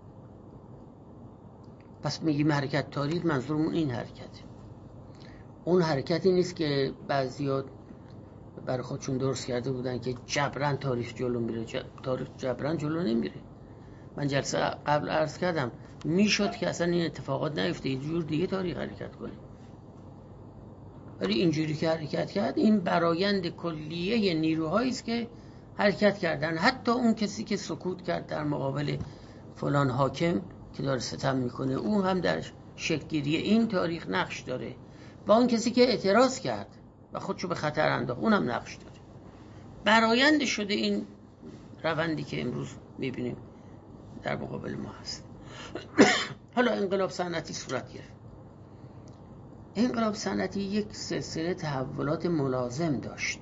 پس میگیم حرکت تاریخ، منظورمون این حرکته. اون حرکتی نیست که بعضیا برای خودشون درست کرده بودن که جبران تاریخ جلو میره. تاریخ جبران جلو نمیره. من جلسه قبل عرض کردم میشد که اصلا این اتفاقات نیفته، یه جور دیگه تاریخ حرکت کنه، ولی اینجوری که حرکت کرد، این برآیند کلیه نیروهایی است که حرکت کردن. حتی اون کسی که سکوت کرد در مقابل فلان حاکم که داره ستم میکنه، اون هم در شکل‌گیری این تاریخ نقش داره، و اون کسی که اعتراض کرد و خودشو به خطر انداخت، اونم نقش داره. برآیند شده این روندی که امروز میبینیم در مقابل ما هست. حالا انقلاب صنعتی صورت گرفت. انقلاب صنعتی یک سلسله تحولات ملازم داشت،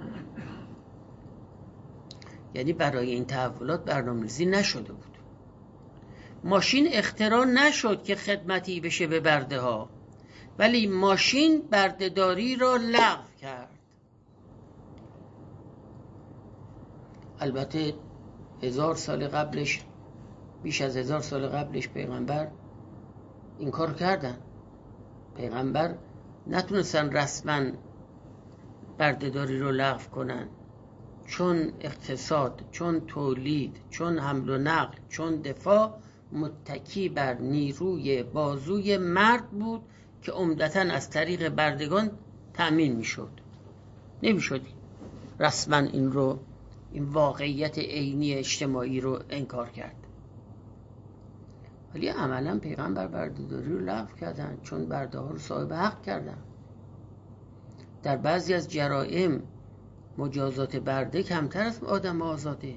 یعنی برای این تحولات برنامه‌ریزی نشده بود. ماشین اختراع نشد که خدمتی بشه به برده ها، ولی ماشین بردهداری را لغو کرد. البته 1000 سال قبلش، بیش از 1000 سال قبلش پیغمبر این کار کردن. پیغمبر نتونستن رسما بردهداری رو لغو کنن، چون اقتصاد، چون تولید، چون حمل و نقل، چون دفاع متکی بر نیروی بازوی مرد بود که عمدتاً از طریق بردگان تأمین میشد. نمیشد رسما این واقعیت عینی اجتماعی رو انکار کرد، ولی عملا پیغمبر بردهداری رو لغو کردن، چون برده ها رو صاحب حق کردن. در بعضی از جرائم مجازات برده کمتر از آدم آزاده.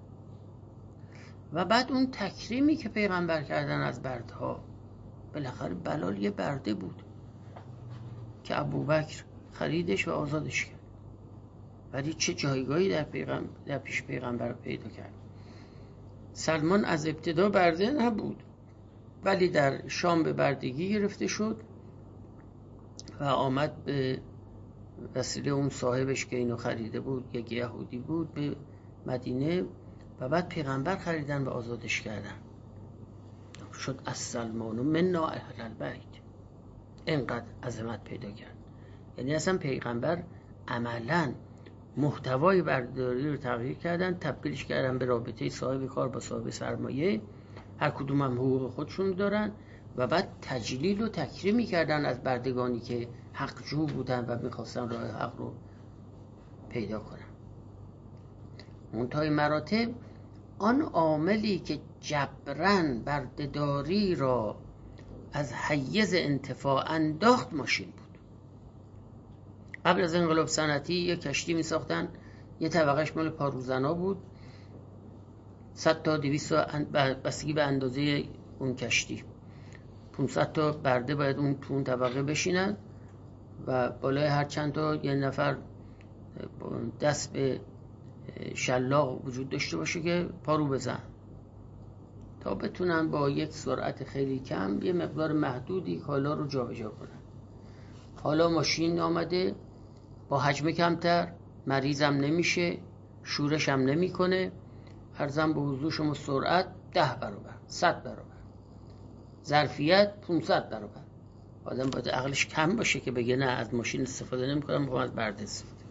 و بعد اون تکریمی که پیغمبر کردن از برده ها، بالاخره بلال یه برده بود که ابوبکر خریدش و آزادش کرد، ولی چه جایگاهی در پیش پیغمبر پیدا کرد. سلمان از ابتدا برده نبود، ولی در شام به بردگی گرفته شد و آمد به وسیله اون صاحبش که اینو خریده بود، یک یهودی بود، به مدینه، و بعد پیغمبر خریدن و آزادش کردن. شد از سلمان و منا اهل البیت، اینقدر عظمت پیدا کرد. یعنی اصلا پیغمبر عملاً محتوای بردهداری رو تغییر کردن، تبدیلش کردن به رابطه صاحب کار با صاحب سرمایه، هر کدوم هم حقوق خودشون دارن، و بعد تجلیل و تکریمی کردن از بردگانی که حق جو بودن و میخواستن راه حق رو پیدا کنن. منتهای مراتب آن عاملی که جبران بردهداری را از حیز انتفاع انداخت ماشین بود. قبل از انقلاب صنعتی یک کشتی می ساختن، یه طبقهش مال پاروزنا بود، 100 تا 200 بستگی به اندازه اون کشتی، 500 تا برده باید تو اون طبقه بشینن و بالای هر چند تا یه نفر دست به شلاق وجود داشته باشه که پارو بزن تا بتونن با یک سرعت خیلی کم یه مقدار محدودی کالا رو جابجا کنن. حالا ماشین آمده با حجم کمتر، مریضم نمیشه، شورش هم نمی کنه، عرضم به حضور شما سرعت 10 برابر، 100 برابر، ظرفیت 500 برابر. آدم باید عقلش کم باشه که بگه نه از ماشین استفاده نمی کنم، میخوام از برده استفاده.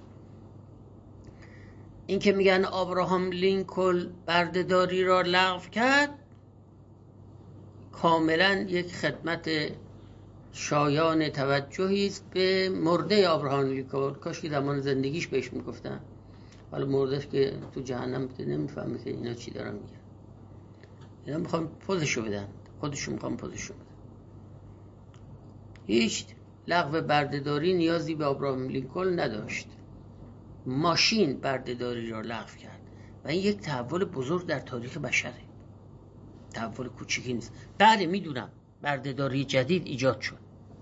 این که میگن ابراهام لینکلن بردهداری را لغو کرد، کاملا یک خدمت شایان توجهی است به مرده ابراهام لینکلن. کاش که زمان زندگیش بهش میگفتن حالا موردش که تو جهنم بوده نمیفهمه که اینا چی دارن میگن. اینا میخوان پوزشو بدن، خودشون میخوان پوزشو بدن. هیچ لغو بردهداری نیازی به ابراهام لینکلن نداشت. ماشین بردهداری را لغو کرد و این یک تحول بزرگ در تاریخ بشره. تحول کوچیکی نیست. بله میدونم بردهداری جدید ایجاد شد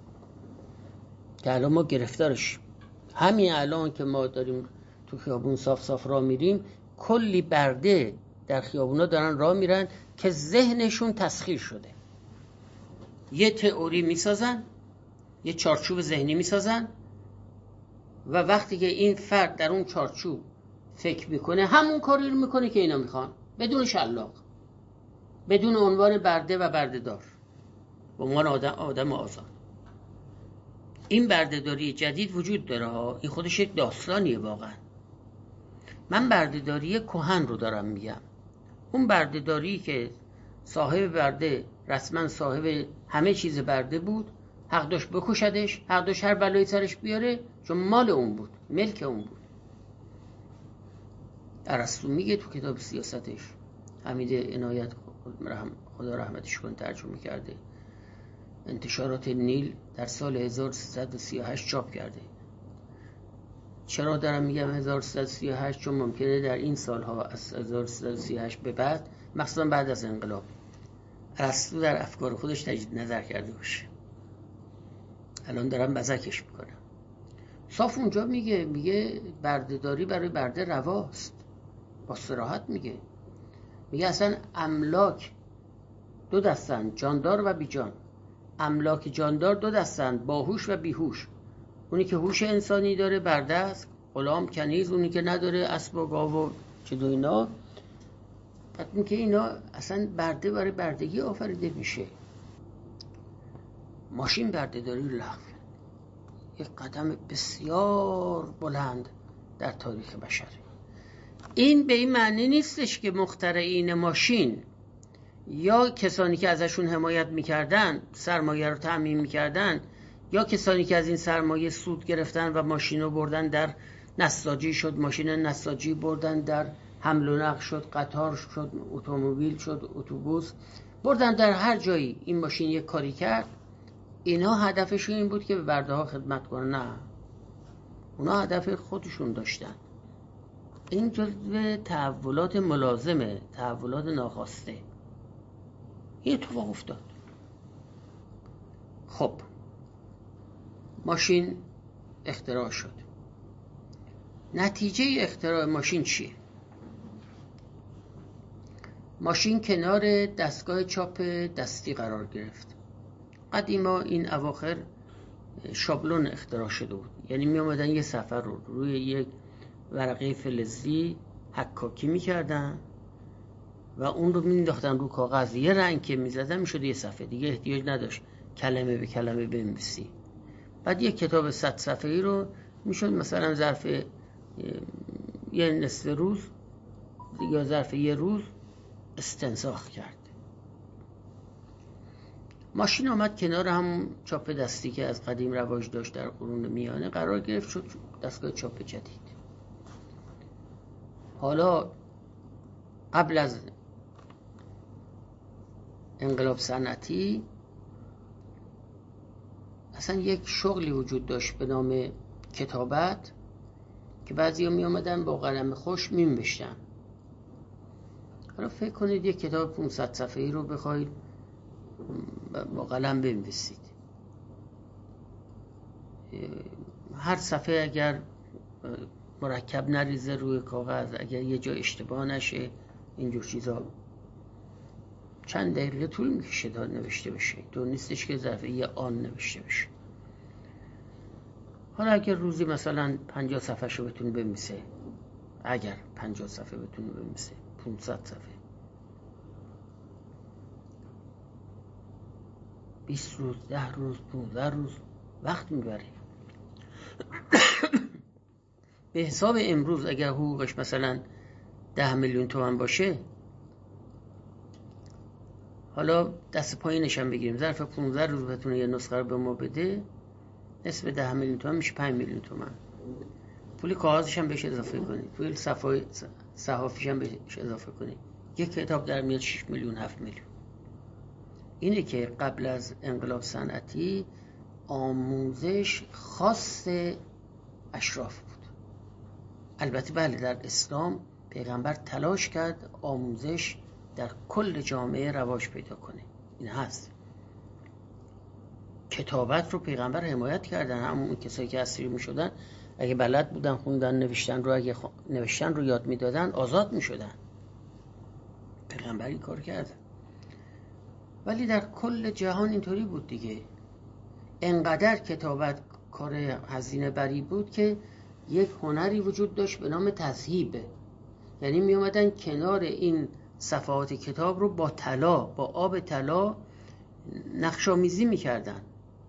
که الان ما گرفتارش. همین الان که ما داریم تو خیابون صاف صاف راه میریم، کلی برده در خیابونا دارن راه میرن که ذهنشون تسخیر شده. یه تئوری میسازن، یه چارچوب ذهنی میسازن و وقتی که این فرد در اون چارچوب فکر میکنه همون کاری رو میکنه که اینا میخوان، بدون شلاق، بدون عنوان برده و بردهدار، به عنوان آدم آزاد. این بردهداری جدید وجود داره ها. این خودش یک داستانیه واقعا. من بردهداری کهن رو دارم میگم. اون بردهداری که صاحب برده رسما صاحب همه چیز برده بود، حق داشت بکشدش، حق داشت هر بلایی سرش بیاره، چون مال اون بود، ملک اون بود. ارسطو میگه تو کتاب سیاستش، حمید عنایت خدا رحمتش کنه ترجمه کرده، انتشارات نیل در سال 1338 چاپ کرده. چرا دارم میگم 1338؟ چون ممکنه در این سالها از 1338 به بعد، مخصوصا بعد از انقلاب، ارسطو در افکار خودش تجدید نظر کرده باشه. الان دارم بزکش میکنم. صاف اونجا میگه بردهداری برای برده رواست. با صراحت میگه اصلا املاک دو دستن، جاندار و بیجان. املاک جاندار دو دستن، باهوش و بیهوش. اونی که هوش انسانی داره برده است، غلام کنیز. اونی که نداره اسب و گاو و چه دو اینا. بعد که اینا اصلا برده برای بردگی آفریده میشه. ماشین بردهداری رو لغو کرد. یک قدم بسیار بلند در تاریخ بشر. این به این معنی نیستش که مخترعین ماشین یا کسانی که ازشون حمایت میکردن، سرمایه رو تأمین میکردن، یا کسانی که از این سرمایه سود گرفتن و ماشین رو بردن در نساجی شد، ماشین نساجی بردن در حمل و نقل شد، قطار شد، اتومبیل شد، اتوبوس بردن، در هر جایی این ماشین یک کاری کرد. اینا هدفشون این بود که به برده ها خدمت کنن؟ نه، اونا هدف خودشون داشتن. این جزو تحولات ملازمه، تحولات ناخواسته. این اتفاق افتاد. خب ماشین اختراع شد. نتیجه اختراع ماشین چیه؟ ماشین کنار دستگاه چاپ دستی قرار گرفت. قدیما این اواخر شابلون اختراع شده بود. یعنی می آمدن یه صفحه رو روی یک ورقه فلزی حکاکی میکردن و اون رو مینداختن رو کاغذ. یه رنگ که میزدن میشد یه صفحه، دیگه احتیاج نداشت کلمه به کلمه بنویسی. بعد یک کتاب 100 صفحه‌ای رو میشد مثلا ظرف یه نصف روز یا ظرف یه روز استنساخ کرد. ماشین آمد کنار هم چاپ دستی که از قدیم رواج داشت در قرون میانه قرار گرفت، شد دستگاه چاپ جدید. حالا قبل از انقلاب صنعتی اصلا یک شغلی وجود داشت به نام کتابت که بعضیا می آمدن با قلم خوش می نوشتن. حالا فکر کنید یک کتاب 500 صفحه‌ای رو بخواید با قلم بنویسید. هر صفحه اگر مرکب نریزه روی کاغذ، اگر یه جا اشتباه نشه، اینجور چیزا چند دقیقه طول میکشه تا نوشته بشه. تو نیستش که ظرف یه آن نوشته بشه. حالا اگر روزی مثلا 50 صفحه شو بتونه بنویسه، اگر 50 صفحه بتونه بنویسه، 500 صفحه، 20 روز، 10 روز، 15 روز وقت میبره. به حساب امروز اگر حقوقش مثلا 10 میلیون تومان باشه، حالا دست پایینش هم بگیریم، ظرف 15 روز بتونه یه نسخه رو به ما بده، نصف 10 میلیون تومان میشه 5 میلیون تومان. پول کاغذش هم بهش اضافه کنید، پول صحافیش هم بهش اضافه کنید، یک کتاب در میاد 6 میلیون 7 میلیون. اینه که قبل از انقلاب صنعتی آموزش خاص اشراف بود. البته بله، در اسلام پیغمبر تلاش کرد آموزش در کل جامعه رواج پیدا کنه، این هست. کتابت رو پیغمبر حمایت کردن، همون کسایی که اسیر می شدن اگه بلد بودن خوندن نوشتن رو، اگه نوشتن رو یاد می دادن آزاد می شدن. پیغمبری کار کرد. ولی در کل جهان اینطوری بود دیگه. انقدر کتابت کار هزینه بری بود که یک هنری وجود داشت به نام تذهیب. یعنی می اومدن کنار این صفحات کتاب رو با طلا، با آب طلا نقش‌آمیزی می‌کردن.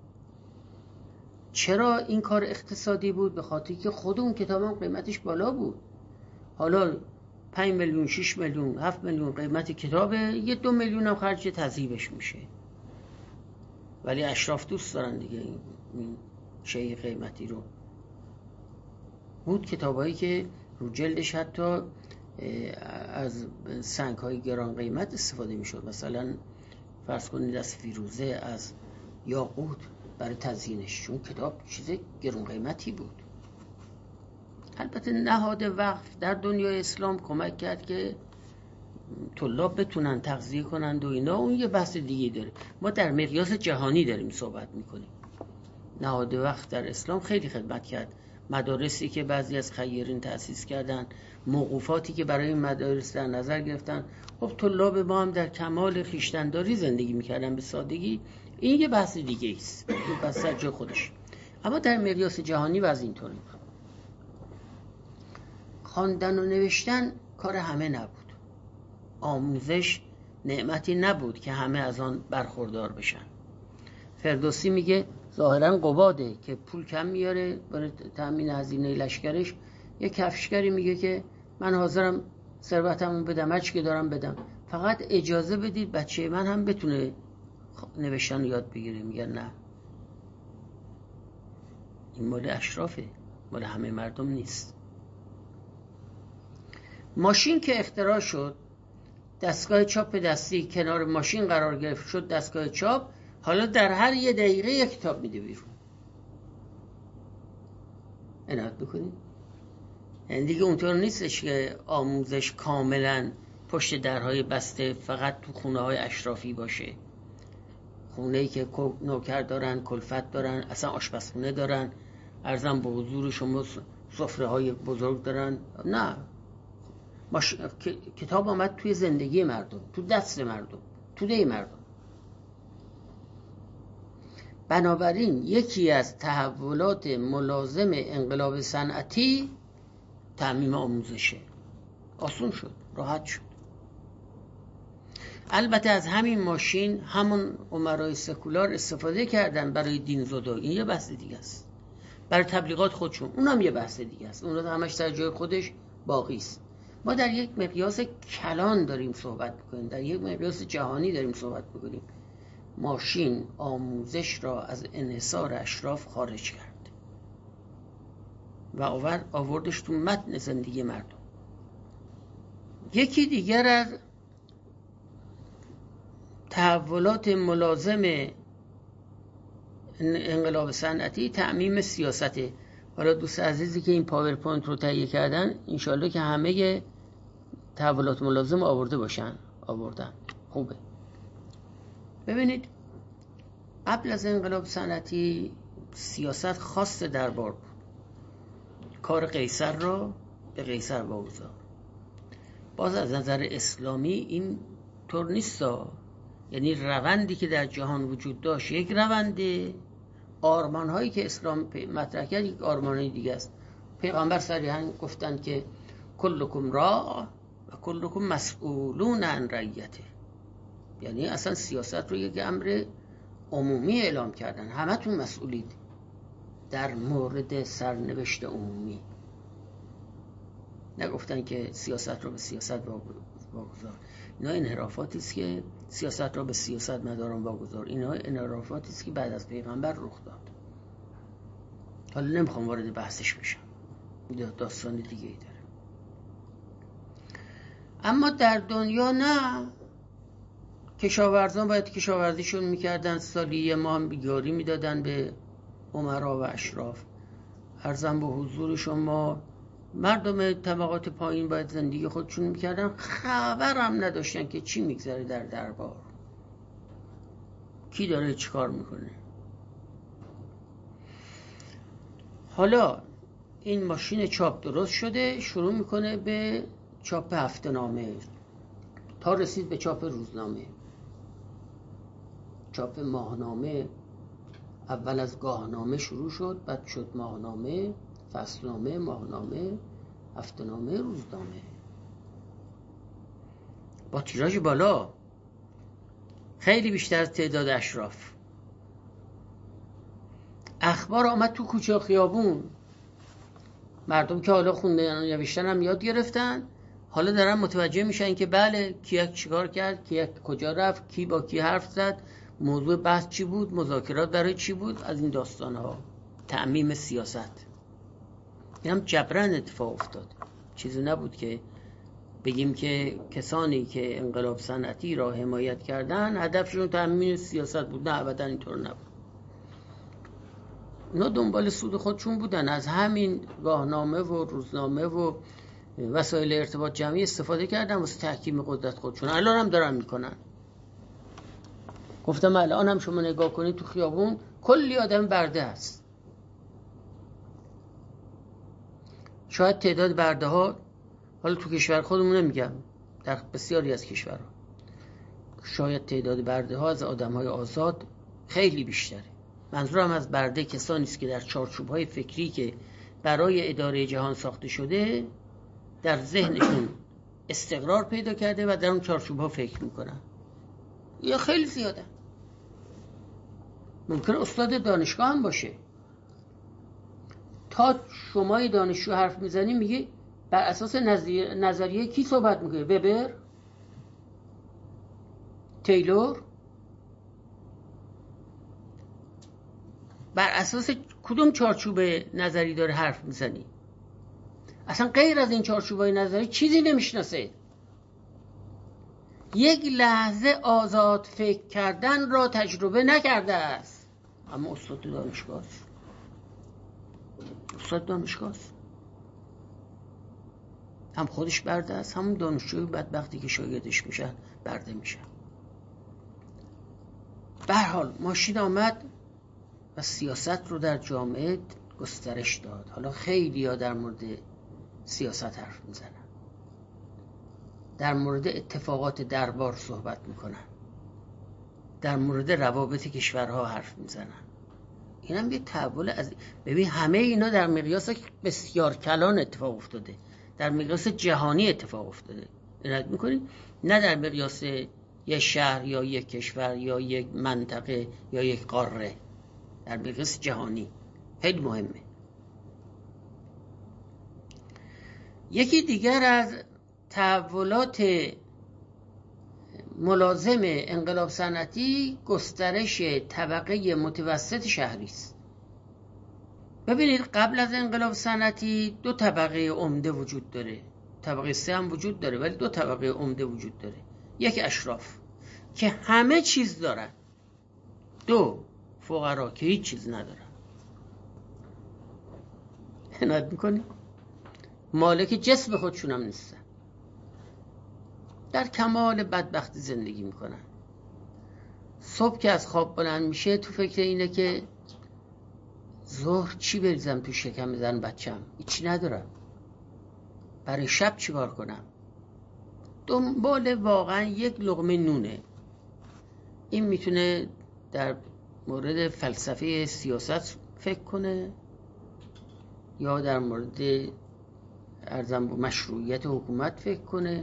چرا این کار اقتصادی بود؟ به خاطر که خود اون کتاب هم قیمتش بالا بود. حالا 5 میلیون 6 میلیون 7 میلیون قیمت کتابه، یه 2 میلیون هم خرج تذهیبش میشه. ولی اشراف دوست دارن دیگه این شیء قیمتی رو. بود کتابایی که رو جلدش حتی از سنگ‌های گران قیمت استفاده میشد، مثلا فرض کنید از فیروزه، از یاقوت برای تزیینش، چون کتاب چیز گران قیمتی بود. البته نهاد وقف در دنیای اسلام کمک کرد که طلاب بتونن تغذیه کنند و اینا، اون یه بحث دیگه داره. ما در مقیاس جهانی داریم صحبت میکنیم. نهاد وقف در اسلام خیلی خدمت کرد. مدارسی که بعضی از خیرین تأسیس کردن، موقوفاتی که برای این مدارس در نظر گرفتن، خب طلاب ما هم در کمال خویشتن‌داری زندگی میکردن به سادگی. این یه بحث دیگه است، یه بحث در جای خودش. اما در مقیاس جهانی وضع اینطوری بود. خواندن و نوشتن کار همه نبود. آموزش نعمتی نبود که همه از آن برخوردار بشن. فردوسی میگه ظاهرا قباده که پول کم میاره برای تامین هزینه لشکرش. یه کفشگری میگه که من حاضرم ثروتمو بدم، هرچی که دارم بدم، فقط اجازه بدید بچه من هم بتونه نوشتن یاد بگیره. میگه نه، این مال اشرافه، مال همه مردم نیست. ماشین که اختراع شد، دستگاه چاپ دستی کنار ماشین قرار گرفت، شد دستگاه چاپ. حالا در هر یه دقیقه یک کتاب میده بیرون. عنایت بکنید. یعنی دیگه اونطور نیستش که آموزش کاملا پشت درهای بسته فقط تو خونه های اشرافی باشه. خونه‌ای که نوکر دارن، کلفت دارن، اصلا آشپزخونه دارن، عرضم به حضور شما سفره های بزرگ دارن. نه، کتاب آمد توی زندگی مردم، تو دست مردم، تو ده مردم. بنابراین یکی از تحولات ملازم انقلاب صنعتی تعمیم آموزشه. آسون شد، راحت شد. البته از همین ماشین همون امرای سکولار استفاده کردن برای دین زدا. این یه بحث دیگه است. برای تبلیغات خودشون، اونم یه بحث دیگه است. اون همش در جای خودش باقی است. ما در یک مقیاس کلان داریم صحبت می‌کنیم، در یک مقیاس جهانی داریم صحبت می‌کنیم. ماشین آموزش را از انحصار اشراف خارج کرد و آوردش تو متن زندگی مردم. یکی دیگر از تحولات ملازم انقلاب صنعتی تعمیم سیاسته. حالا دوست عزیزی که این پاورپوینت رو تهیه کردن، انشالله که همه تحولات ملازم آوردن. خوبه. ببینید، قبل از انقلاب صنعتی سیاست خاص دربار بود. کار قیصر را به قیصر واگذار. باز از نظر اسلامی این طور نیستا. یعنی روندی که در جهان وجود داشت یک رونده، آرمان‌هایی که اسلام مطرح کرد یک آرمان‌های دیگه است. پیغمبر صریحاً گفتن که کلکم راع و کلکم مسئولون عن رعیته. یعنی اصلا سیاست رو یک امر عمومی اعلام کردن، همتون مسئولید در مورد سرنوشت عمومی. نگفتن که سیاست رو به سیاست واگذار. اینا انحرافاتی است که سیاست را به سیاست مداران واگذار. اینا انحرافاتی است که بعد از پیغمبر رخ داد. حالا نمیخوام وارد بحثش بشم. داستان دیگه ای داره. اما در دنیا نه، کشاورزان باید کشاورزیشون میکردن، سالی یه ماه هم بیگاری میدادن به امرا و اشراف. عرضم به حضور شما مردم طبقات پایین باید زندگی خودشون میکردن، خبرم نداشتن که چی میگذره در دربار، کی داره چیکار میکنه. حالا این ماشین چاپ درست شده، شروع میکنه به چاپ هفته‌نامه تا رسید به چاپ روزنامه، چاپ ماهنامه. اول از گاهنامه شروع شد، بعد شد ماهنامه، فصلنامه، ماهنامه، هفته‌نامه، روزنامه، با تیراژ بالا، خیلی بیشتر از تعداد اشراف. اخبار آمد تو کوچه و خیابون، مردم که حالا خوندن نوشتن هم یاد گرفتن، حالا دارن متوجه میشن که بله کی چیکار کرد، کی کجا رفت، کی با کی حرف زد، موضوع بحث چی بود، مذاکرات برای چی بود، از این داستان ها. تعمیم سیاست این هم جبران اتفاق افتاد، چیزی نبود که بگیم که کسانی که انقلاب صنعتی را حمایت کردن هدفشون تعمیم سیاست بود، نه ابدا اینطور نبود. اونا دنبال سود خودشون بودن، از همین گاهنامه و روزنامه و وسایل ارتباط جمعی استفاده کردن واسه تحکیم قدرت خودشون. الان هم دارن میکنن. گفتم الان هم شما نگاه کنید تو خیابون کلی آدم برده هست. شاید تعداد برده ها، حالا تو کشور خودمون نمیگم، در بسیاری از کشورها شاید تعداد برده ها از آدم های آزاد خیلی بیشتره. منظورم از برده کسانی است که در چارچوب های فکری که برای اداره جهان ساخته شده در ذهنشون استقرار پیدا کرده و در اون چارچوب ها فکر میکنن. یا خیلی زیاده. ممکن استاد دانشگاه هم باشه، تا شمای دانشجو حرف میزنی میگه بر اساس نظریه کی صحبت میکنه؟ وبر؟ تیلور؟ بر اساس کدوم چارچوب نظری داره حرف میزنی؟ اصلا غیر از این چارچوبای نظری چیزی نمیشناسه. یک لحظه آزاد فکر کردن را تجربه نکرده است. اما استاد دانشگاه است. استاد دانشگاه است. هم خودش برده است، هم دانشجوی بدبختی که شاگردش میشن برده میشن. به هر حال ماشین آمد و سیاست رو در جامعه گسترش داد. حالا خیلی ها در مورد سیاست حرف میزنن، در مورد اتفاقات دربار صحبت میکنن، در مورد روابط کشورها حرف میزنن. این هم یه تحول از ببین همه اینا در مقیاس بسیار کلان اتفاق افتاده، در مقیاس جهانی اتفاق افتاده. عنایت میکنید؟ نه در مقیاس یک شهر یا یک کشور یا یک منطقه یا یک قاره، در مقیاس جهانی. خیلی مهمه. یکی دیگر از تحولات ملازم انقلاب صنعتی گسترش طبقه متوسط شهری است. ببینید قبل از انقلاب صنعتی دو طبقه عمده وجود داره، طبقه سه هم وجود داره ولی دو طبقه عمده وجود داره. یک اشراف که همه چیز دارن، دو فقرا که هیچ چیز ندارن. عنایت میکنی؟ مالک جسم خودشون هم نیستن، در کمال بدبختی زندگی میکنن. صبح که از خواب بلند میشه تو فکر اینه که ظهر چی بریزم تو شکم زن بچم، هیچی ندارم، برای شب چی کار کنم، دنبال واقعا یک لقمه نونه. این میتونه در مورد فلسفه سیاست فکر کنه یا در مورد ارزم با مشروعیت حکومت فکر کنه.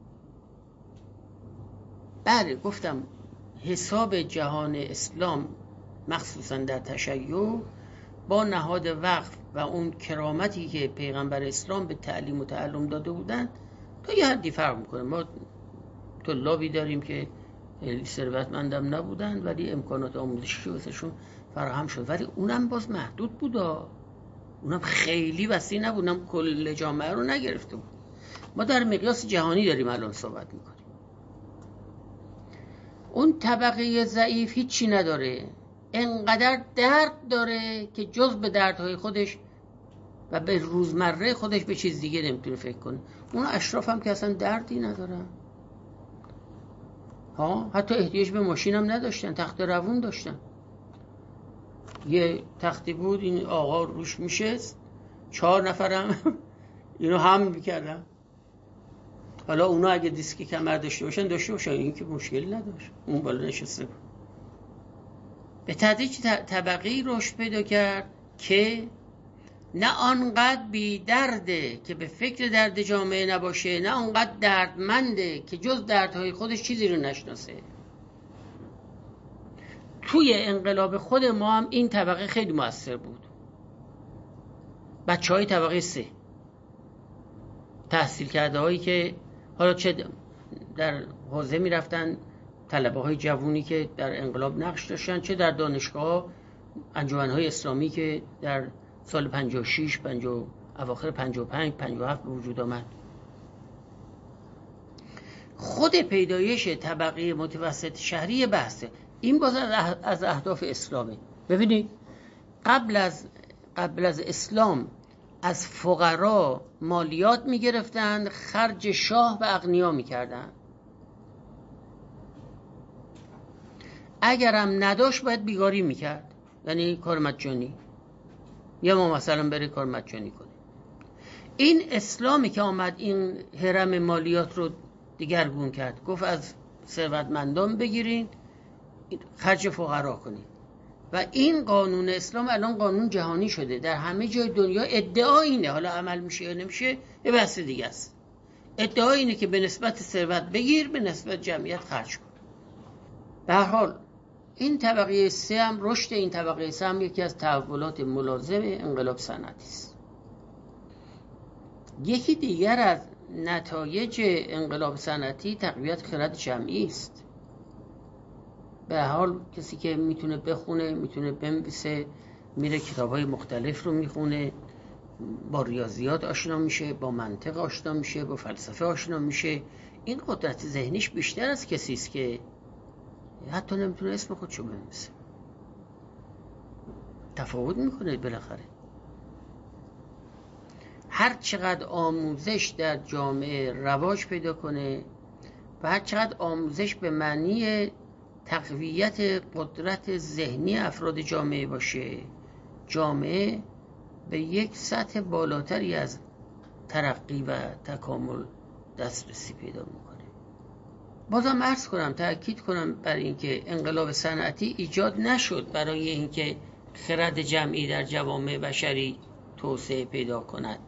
بله گفتم حساب جهان اسلام مخصوصا در تشیع با نهاد وقف و اون کرامتی که پیغمبر اسلام به تعلیم و تعلم داده بودن تا یه حدی فرق میکنه. ما طلابی داریم که ثروتمندم نبودن ولی امکانات آموزشی واسهشون فراهم شد، ولی اونم باز محدود بود. اونم خیلی وسیع نبود، اونم کل جامعه رو نگرفته بود. ما در مقیاس جهانی داریم الان صحبت میکنیم. اون طبقه ضعیف هیچی نداره، انقدر درد داره که جز به دردهای خودش و به روزمره خودش به چیز دیگه نمیتونه فکر کنه. اون اشراف هم که اصلا دردی ندارن، حتی احتیاج به ماشین هم نداشتن، تخت روون داشتن. یه تختی بود، این آقا روش میشست، 4 نفرم اینو هم میکردن. حالا اونا اگه دیسک کمر داشته باشن این که مشکلی نداشت، اون بالا نشسته بود. به تدریج طبقه‌ای رشد پیدا کرد که نه آنقدر بی درده که به فکر درد جامعه نباشه، نه آنقدر دردمنده که جز دردهای خودش چیزی رو نشناسه. توی انقلاب خود ما هم این طبقه خیلی مؤثر بود. بچه‌های طبقه 3 تحصیل کرده هایی که حالا چه در حوزه می رفتن، طلبه های جوونی که در انقلاب نقش داشتن، چه در دانشگاه، انجمن‌های اسلامی که در سال 56 اواخر 55 57 به وجود آمد. خود پیدایش طبقه متوسط شهری بحثه. این باز از اهداف اسلامه. ببینید قبل از اسلام از فقرا مالیات میگرفتند، خرج شاه و اغنیا میکردند. اگرم نداشت باید بیگاری میکرد، یعنی کار مجانی، یا ما مثلا بره کار مجانی کنه. این اسلامی که آمد این هرم مالیات رو دگرگون کرد، گفت از ثروتمندان بگیرین، خرج فقرا کنید. و این قانون اسلام الان قانون جهانی شده، در همه جای دنیا. ادعا اینه، حالا عمل میشه یا نمیشه یه بحث دیگه است. ادعا اینه که به نسبت ثروت بگیر، به نسبت جمعیت خرج کن. به هر حال این طبقه 3 هم، رشد این طبقه 3 هم یکی از تحولات ملازم انقلاب صنعتی است. یکی دیگر از نتایج انقلاب صنعتی تقویت خرد جمعی است. به هر حال کسی که میتونه بخونه، میتونه بنویسه، میره کتاب‌های مختلف رو میخونه، با ریاضیات آشنا میشه، با منطق آشنا میشه، با فلسفه آشنا میشه. این قدرت ذهنیش بیشتر از کسی است که حتی نمیتونه اسم خودشو بنویسه. تفاوت میکنه بالاخره. هر چقدر آموزش در جامعه رواج پیدا کنه و هر چقدر آموزش به معنی تقویت قدرت ذهنی افراد جامعه باشه، جامعه به یک سطح بالاتری از ترقی و تکامل دسترسی پیدا میکنه. بازم عرض کنم، تأکید کنم بر اینکه انقلاب صنعتی ایجاد نشد برای اینکه خرد جمعی در جوامع بشری توسعه پیدا کند،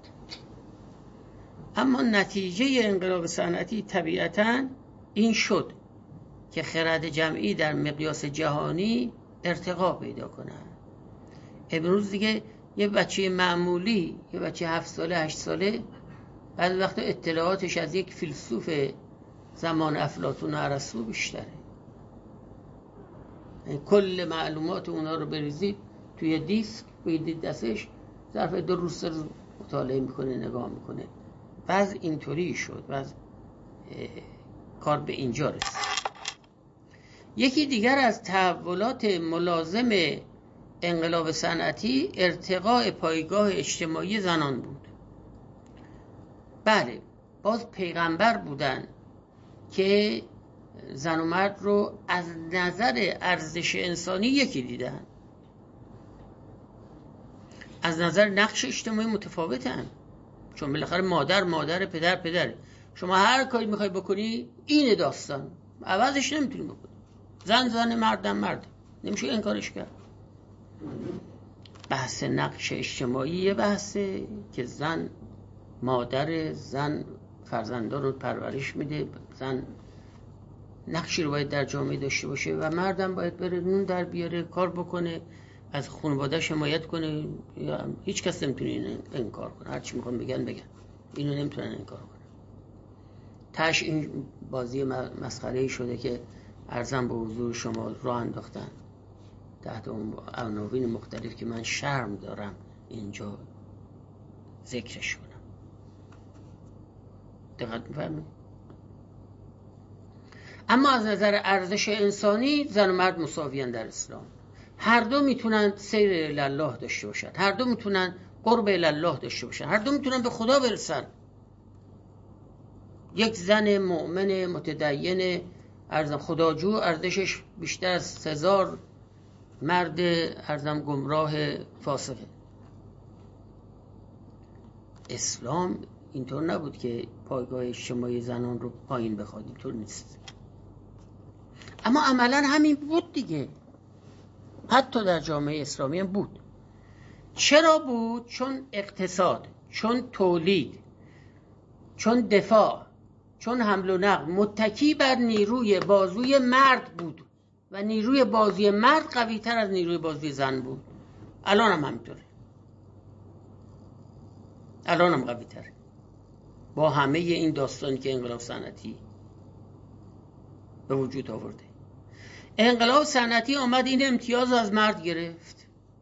اما نتیجه انقلاب صنعتی طبیعتاً این شد که خرد جمعی در مقیاس جهانی ارتقا پیدا کند. امروز دیگه یه بچه معمولی، یه بچه 7 ساله 8 ساله، بعد وقت اطلاعاتش از یک فیلسوف زمان افلاطون و ارسطو بیشتره. کل معلومات اونا رو بریزید توی دیسک، بگیرید دستش، ظرف 2 روز مطالعه میکنه، نگاه میکنه. وضع اینطوری شد، وضع کار به اینجا رسید. یکی دیگر از تحولات ملازم انقلاب صنعتی ارتقاء پایگاه اجتماعی زنان بود. بله، باز پیغمبر بودن که زن و مرد رو از نظر ارزش انسانی یکی دیدن، از نظر نقش اجتماعی متفاوتن، چون بالاخره مادر پدر پدره. شما هر کاری میخوای بکنی اینه داستان، عوضش نمیتونی بکنی. زن مرد نمیشه انکارش کرد. بحث نقش اجتماعی یه بحثه که زن مادر، زن فرزندان رو پرورش میده، زن نقشی رو باید در جامعه داشته باشه و مردم باید بره نون در بیاره، کار بکنه، از خانواده‌اش حمایت کنه. هیچ کس نمیتونه این انکار کنه، هر چی میخوان بگن اینو نمیتونن انکار کنه. تاش این بازی مسخره‌ای شده که عرضم به حضور شما راه انداختن تحت عناوین مختلف که من شرم دارم اینجا ذکرش کنم. دقت می‌فرمایید؟ اما از نظر ارزش انسانی زن و مرد مساویان در اسلام. هر دو میتونن سیر الله داشته باشن، هر دو میتونن قرب الله داشته باشن، هر دو میتونن به خدا برسن. یک زن مؤمن متدین خداجو ارزشش بیشتر از 1000 مرد گمراه فاسقه. اسلام اینطور نبود که پایگاه اجتماعی زنان رو پایین بخواد، اینطور نیست. اما عملا همین بود دیگه، حتی در جامعه اسلامی هم بود. چرا بود؟ چون اقتصاد، چون تولید، چون دفاع، چون حمل و نقل متکی بر نیروی بازوی مرد بود و نیروی بازوی مرد قوی تر از نیروی بازوی زن بود. الان هم همینطوره، الان هم قوی تره با همه این داستانی که انقلاب صنعتی به وجود آورده. انقلاب صنعتی آمد این امتیاز از مرد گرفت.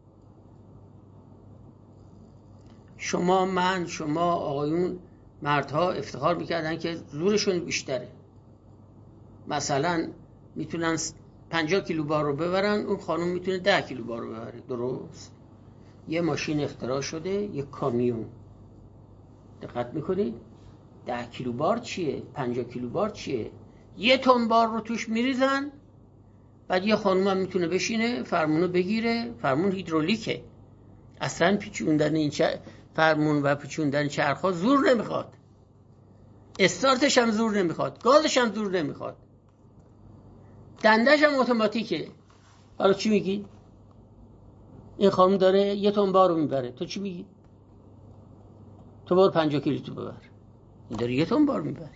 شما، من، شما آقایون، مردها افتخار میکردن که زورشون بیشتره. مثلا میتونن 50 کیلو بار رو ببرن، اون خانم میتونه 10 کیلو بار رو ببره. درست؟ یه ماشین اختراع شده، یه کامیون. دقت میکنید؟ 10 کیلو بار چیه؟ 50 کیلو بار چیه؟ 1 تن بار رو توش میریزن، بعد یه خانم هم میتونه بشینه فرمونو بگیره. فرمون هیدرولیکه، اصلا پیچوندن این فرمون و پیچوندن چرخا زور نمیخواد، استارتش هم زور نمیخواد، گازش هم زور نمیخواد، دندش هم اتوماتیکه. حالا چی میگی؟ این خانم داره 1 تن بار رو میبره، تو چی میگی؟ تو بار 50 کیلو تو ببر. این داره 1 تن بار میبره.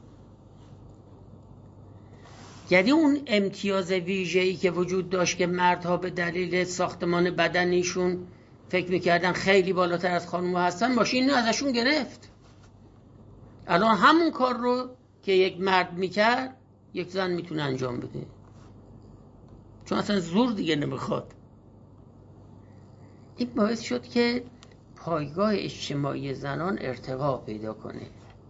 یعنی اون امتیاز ویژه‌ای که وجود داشت که مردها به دلیل ساختمان بدنیشون فکر میکردن خیلی بالاتر از خانم‌ها هستن، ماشین ازشون گرفت. الان همون کار رو که یک مرد میکرد یک زن میتونه انجام بده، چون اصلا زور دیگه نمیخواد. این باعث شد که پایگاه اجتماعی زنان ارتقا پیدا کنه.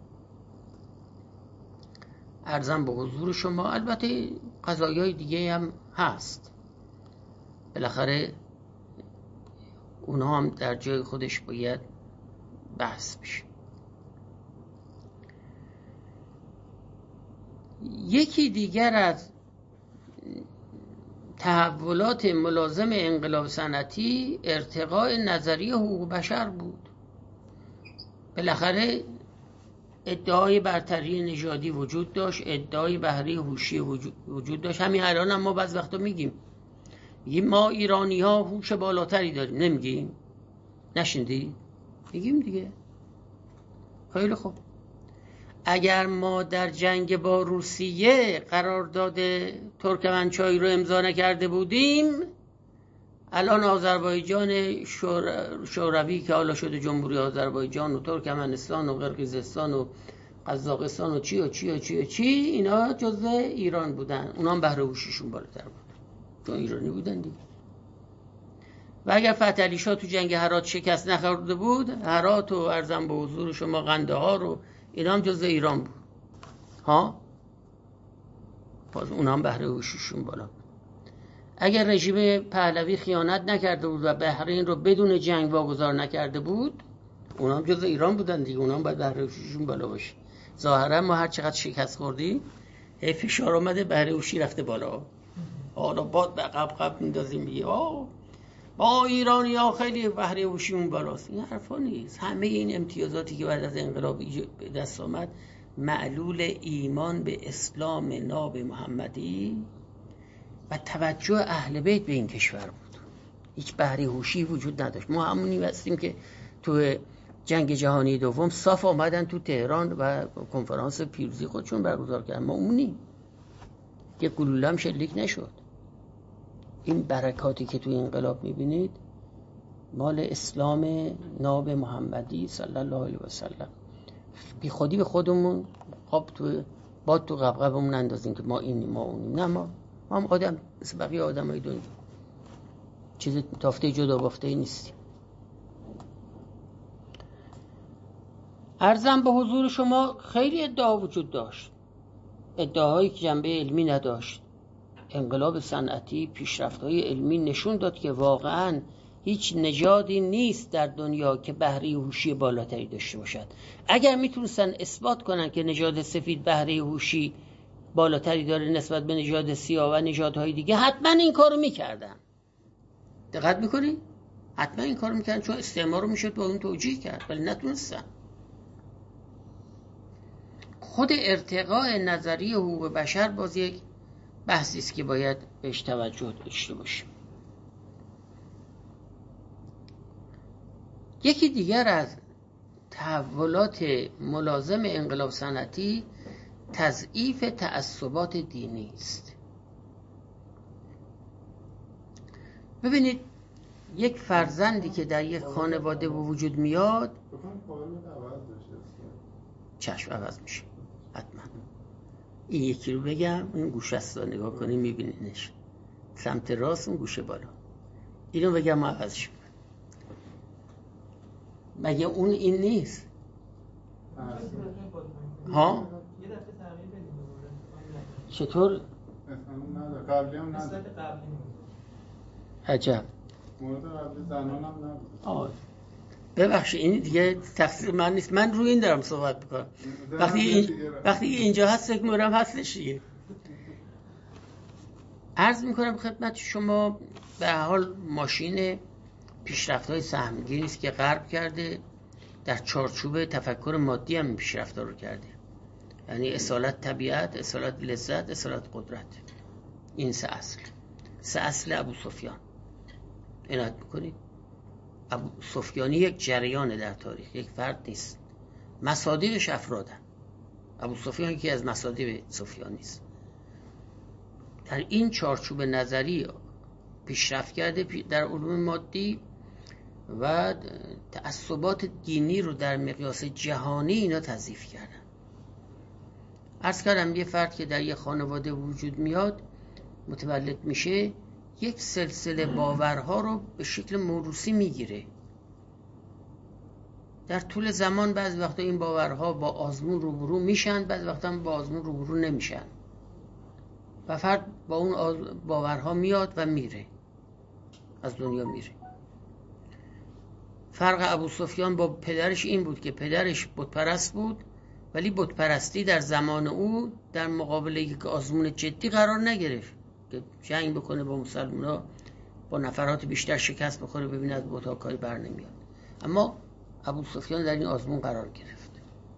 عرضم به حضور شما، البته قضایای دیگه هم هست، بالاخره اونها هم در جای خودش باید بحث بشه. یکی دیگر از تحولات ملازم انقلاب صنعتی ارتقاء نظریه حقوق بشر بود. بالاخره ادعای برتری نژادی وجود داشت، ادعای بهره هوشی وجود داشت. همین الان هم ما بعض وقتا میگیم ما ایرانی ها هوش بالاتری داریم، نمیگیم؟ نشنیدی؟ میگیم دیگه. خیلی خوب، اگر ما در جنگ با روسیه قرارداد ترکمنچای رو امضا نکرده بودیم، الان آذربایجان شوروی که حالا شده جمهوری آذربایجان و ترکمنستان و قرقیزستان و قزاقستان و چی و چی و چی و چی، اینا جزء ایران بودن. اونا هم بهره هوشیشون بالاتر بود چون ایرانی بودن دیگه. و اگر فتح علی شاه تو جنگ هرات شکست نخورده بود، هرات و عرضم به حضور شما قندهار و اینا هم جزء ایران بود ها، باز اونا هم بهره هوشیشون بالا بود. اگر رژیم پهلوی خیانت نکرده بود و بحرین رو بدون جنگ واگذار نکرده بود، اونا هم جزء ایران بودن دیگه، اونا هم باید بهره هوشیشون بالا باشه. ظاهرا ما هر چقدر شکست خوردیم فشار اومده، بهره هوشی رفته بالا. حالا باد به قب میندازیم میگه ما ایرانی ها خیلی بهره هوشیمون بالاست. این حرفا نیست. همه این امتیازاتی که بعد از انقلاب به دست آمد معلول ایمان به اسلام ناب محمدی و توجه اهل بیت به این کشور بود. هیچ بهره هوشی وجود نداشت. ما همونی هستیم که تو جنگ جهانی دوم صاف آمدن تو تهران و کنفرانس پیروزی خودشون برگزار کردن. ما اونی که گلوله هم شلیک نشد. این برکاتی که تو انقلاب میبینید مال اسلام ناب محمدی صلی الله علیه و سلم. بی خودی به خودمون باد تو قبقبمون اندازیم که ما اینیم ما اونیم. نه، ما هم آدم مثل بقیه آدمای دنیا، چیز تافته جدا بافته نیستیم. عرضم به حضور شما خیلی ادعا وجود داشت، ادعاهایی که جنبه علمی نداشت. انقلاب صنعتی، پیشرفت‌های علمی نشون داد که واقعاً هیچ نژادی نیست در دنیا که بهره هوشی بالاتری داشته باشد. اگر میتونستن اثبات کنن که نژاد سفید بهره هوشی بالاتری داره نسبت به نژاد سیاه و نژادهای دیگه، حتما این کارو میکردن. دقت میکنی؟ حتما این کارو میکردن، چون استعمار رو میشد با اون توجیه کرد، ولی نتونستن. خود ارتقاء نظریه حقوق بشر باز یک بحثی است که باید بهش توجه داشته باشیم. یکی دیگر از تحولات ملازم انقلاب صنعتی تضعیف تعصبات دینی است. ببینید، یک فرزندی که در یک خانواده به وجود میاد، چشم عوض میشه حتما. این یکی رو بگم، این گوشه است، نگاه کنی میبینینش سمت راست، اون گوشه بالا. اینو بگم عوض شد. مگه اون این نیست؟ ها؟ چطور؟ قبلی هم نداره. عجب. مورد قبلی زنان هم نداره. ببخشید، این دیگه تقصیر من نیست، من روی این دارم صحبت میکنم. وقتی اینجا هست فکر میکنم هستش دیگه. عرض میکنم خدمت شما، به هر حال ماشین پیشرفت‌های سهمگینی است که غرب کرده، در چارچوب تفکر مادی هم پیشرفت‌ها رو کرده. یعنی اصالت طبیعت، اصالت لذت، اصالت قدرت. این سه اصل ابو سفیان. عنایت میکنید؟ ابو سفیانی یک جریان در تاریخ، یک فرد نیست. مصادیقش افرادن. ابو سفیان یکی از مصادیق سفیانی است. در این چارچوب نظری پیشرفت کرده در علوم مادی و تعصبات دینی رو در مقیاس جهانی اینا تضعیف کردن. عرض کردم یه فرد که در یه خانواده وجود میاد، متولد میشه، یک سلسله باورها رو به شکل موروثی میگیره. در طول زمان بعضی وقتا این باورها با آزمون روبرو میشن، بعضی وقتا با آزمون روبرو نمیشن و فرد با اون باورها میاد و میره، از دنیا میره. فرق ابو سفیان با پدرش این بود که پدرش بتپرست بود، ولی بتپرستی در زمان او در مقابل یک آزمون جدی قرار نگرفت که جنگ بکنه با مسلمان‌ها، با نفرات بیشتر شکست بخوره، ببینه از بت‌ها کاری بر نمیاد. اما ابو سفیان در این آزمون قرار گرفت.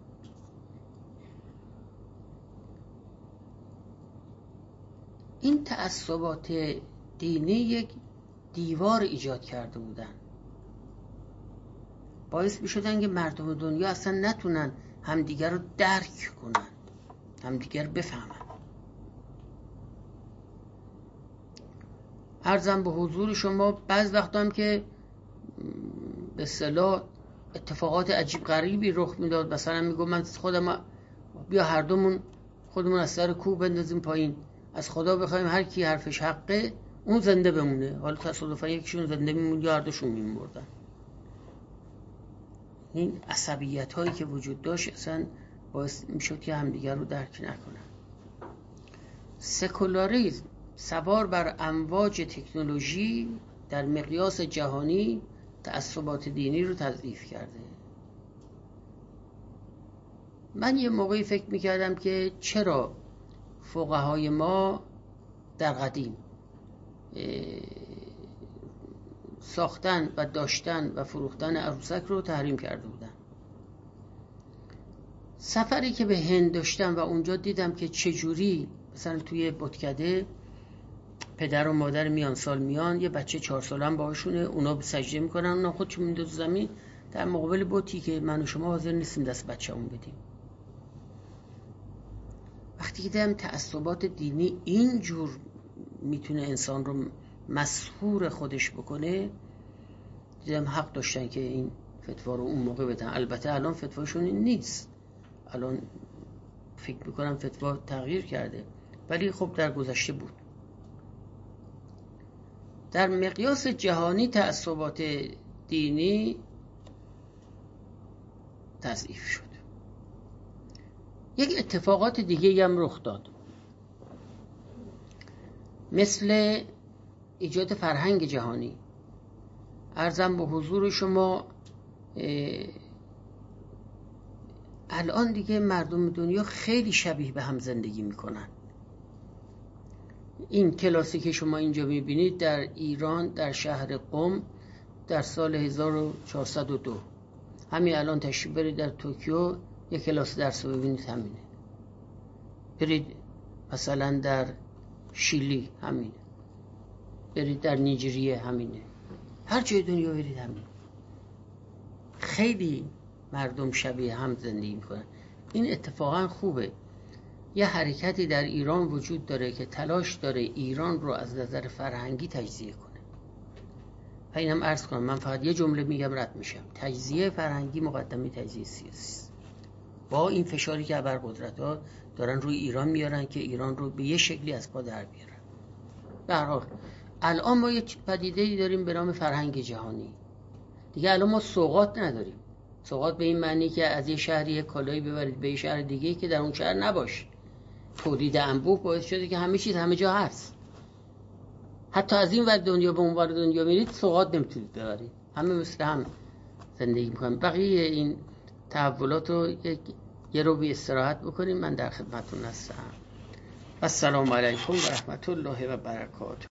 این تعصبات دینی یک دیوار ایجاد کرده بودن، باعث می‌شدن که مردم دنیا اصلا نتونن همدیگر رو درک کنن، همدیگر بفهمن. عرضم به حضور شما بعض وقتا هم که به اصطلاح اتفاقات عجیب غریبی رخ میداد، مثلا میگم من خودم بیا هر دومون خودمون از سر کوه بندازیم پایین، از خدا بخوایم هر کی حرفش حقه اون زنده بمونه. حالا تصادفا یکیشون زنده میمون یا هر دوشون میمردن. این عصبیت هایی که وجود داشت اصلا باعث میشد که همدیگر رو درک نکنن. سکولاریسم سوار بر امواج تکنولوژی در مقیاس جهانی تعصبات دینی رو تضعیف کرده. من یه موقعی فکر میکردم که چرا فقهای ما در قدیم ساختن و داشتن و فروختن عروسک رو تحریم کرده بودن. سفری که به هند داشتم و اونجا دیدم که چجوری مثلا توی بتکده پدر و مادر میان سال میان، یه بچه 4 ساله هم باهاشونه، اونا به سجده میکنن، اونا خودشون میندازن زمین در مقابل بتی که من و شما حاضر نیستیم دست بچه‌مون بدیم. وقتی که دیدم تعصبات دینی اینجور میتونه انسان رو مسحور خودش بکنه، دیدم حق داشتن که این فتوا رو اون موقع بدن. البته الان فتواشون این نیست، الان فکر میکنم فتوا تغییر کرده، ولی خب در گذشته بود. در مقیاس جهانی تعصبات دینی تضعیف شد. یک اتفاقات دیگه هم رخ داد، مثل ایجاد فرهنگ جهانی. عرضم به حضور شما الان دیگه مردم دنیا خیلی شبیه به هم زندگی میکنن. این کلاسی که شما اینجا میبینید در ایران، در شهر قم در سال 1402، همین الان تشریف برید در توکیو یک کلاس درس رو ببینید همینه. برید مثلا در شیلی همینه، برید در نیجریه همینه، هر جای دنیا برید همینه. خیلی مردم شبیه هم زندگی میکنن. این اتفاقا خوبه. یه حرکتی در ایران وجود داره که تلاش داره ایران رو از نظر فرهنگی تجزیه کنه. و اینم عرض کنم، من فقط یه جمله میگم رد میشم: تجزیه فرهنگی مقدمه تجزیه سیاسی است. با این فشاری که ابرقدرت‌ها دارن روی ایران میارن که ایران رو به یه شکلی از پا در بیارن. به هر حال الان ما یه پدیده‌ای داریم به نام فرهنگ جهانی. دیگه الان ما سوغات نداریم. سوغات به این معنی که از یه شهری یک کالایی ببرید به یه شهر دیگه که در اون شهر نباشه. تولید انبوه باعث شده که همه چیز همه جا هست. حتی از این ور دنیا به اون ور دنیا میرید سوغات نمیتونید ببرید. همه مثل هم زندگی میکنن. بقیه این تحولات رو یه رو بی استراحت بکنیم. من در خدمتتون هستم. السلام علیکم و رحمت الله و برکاته.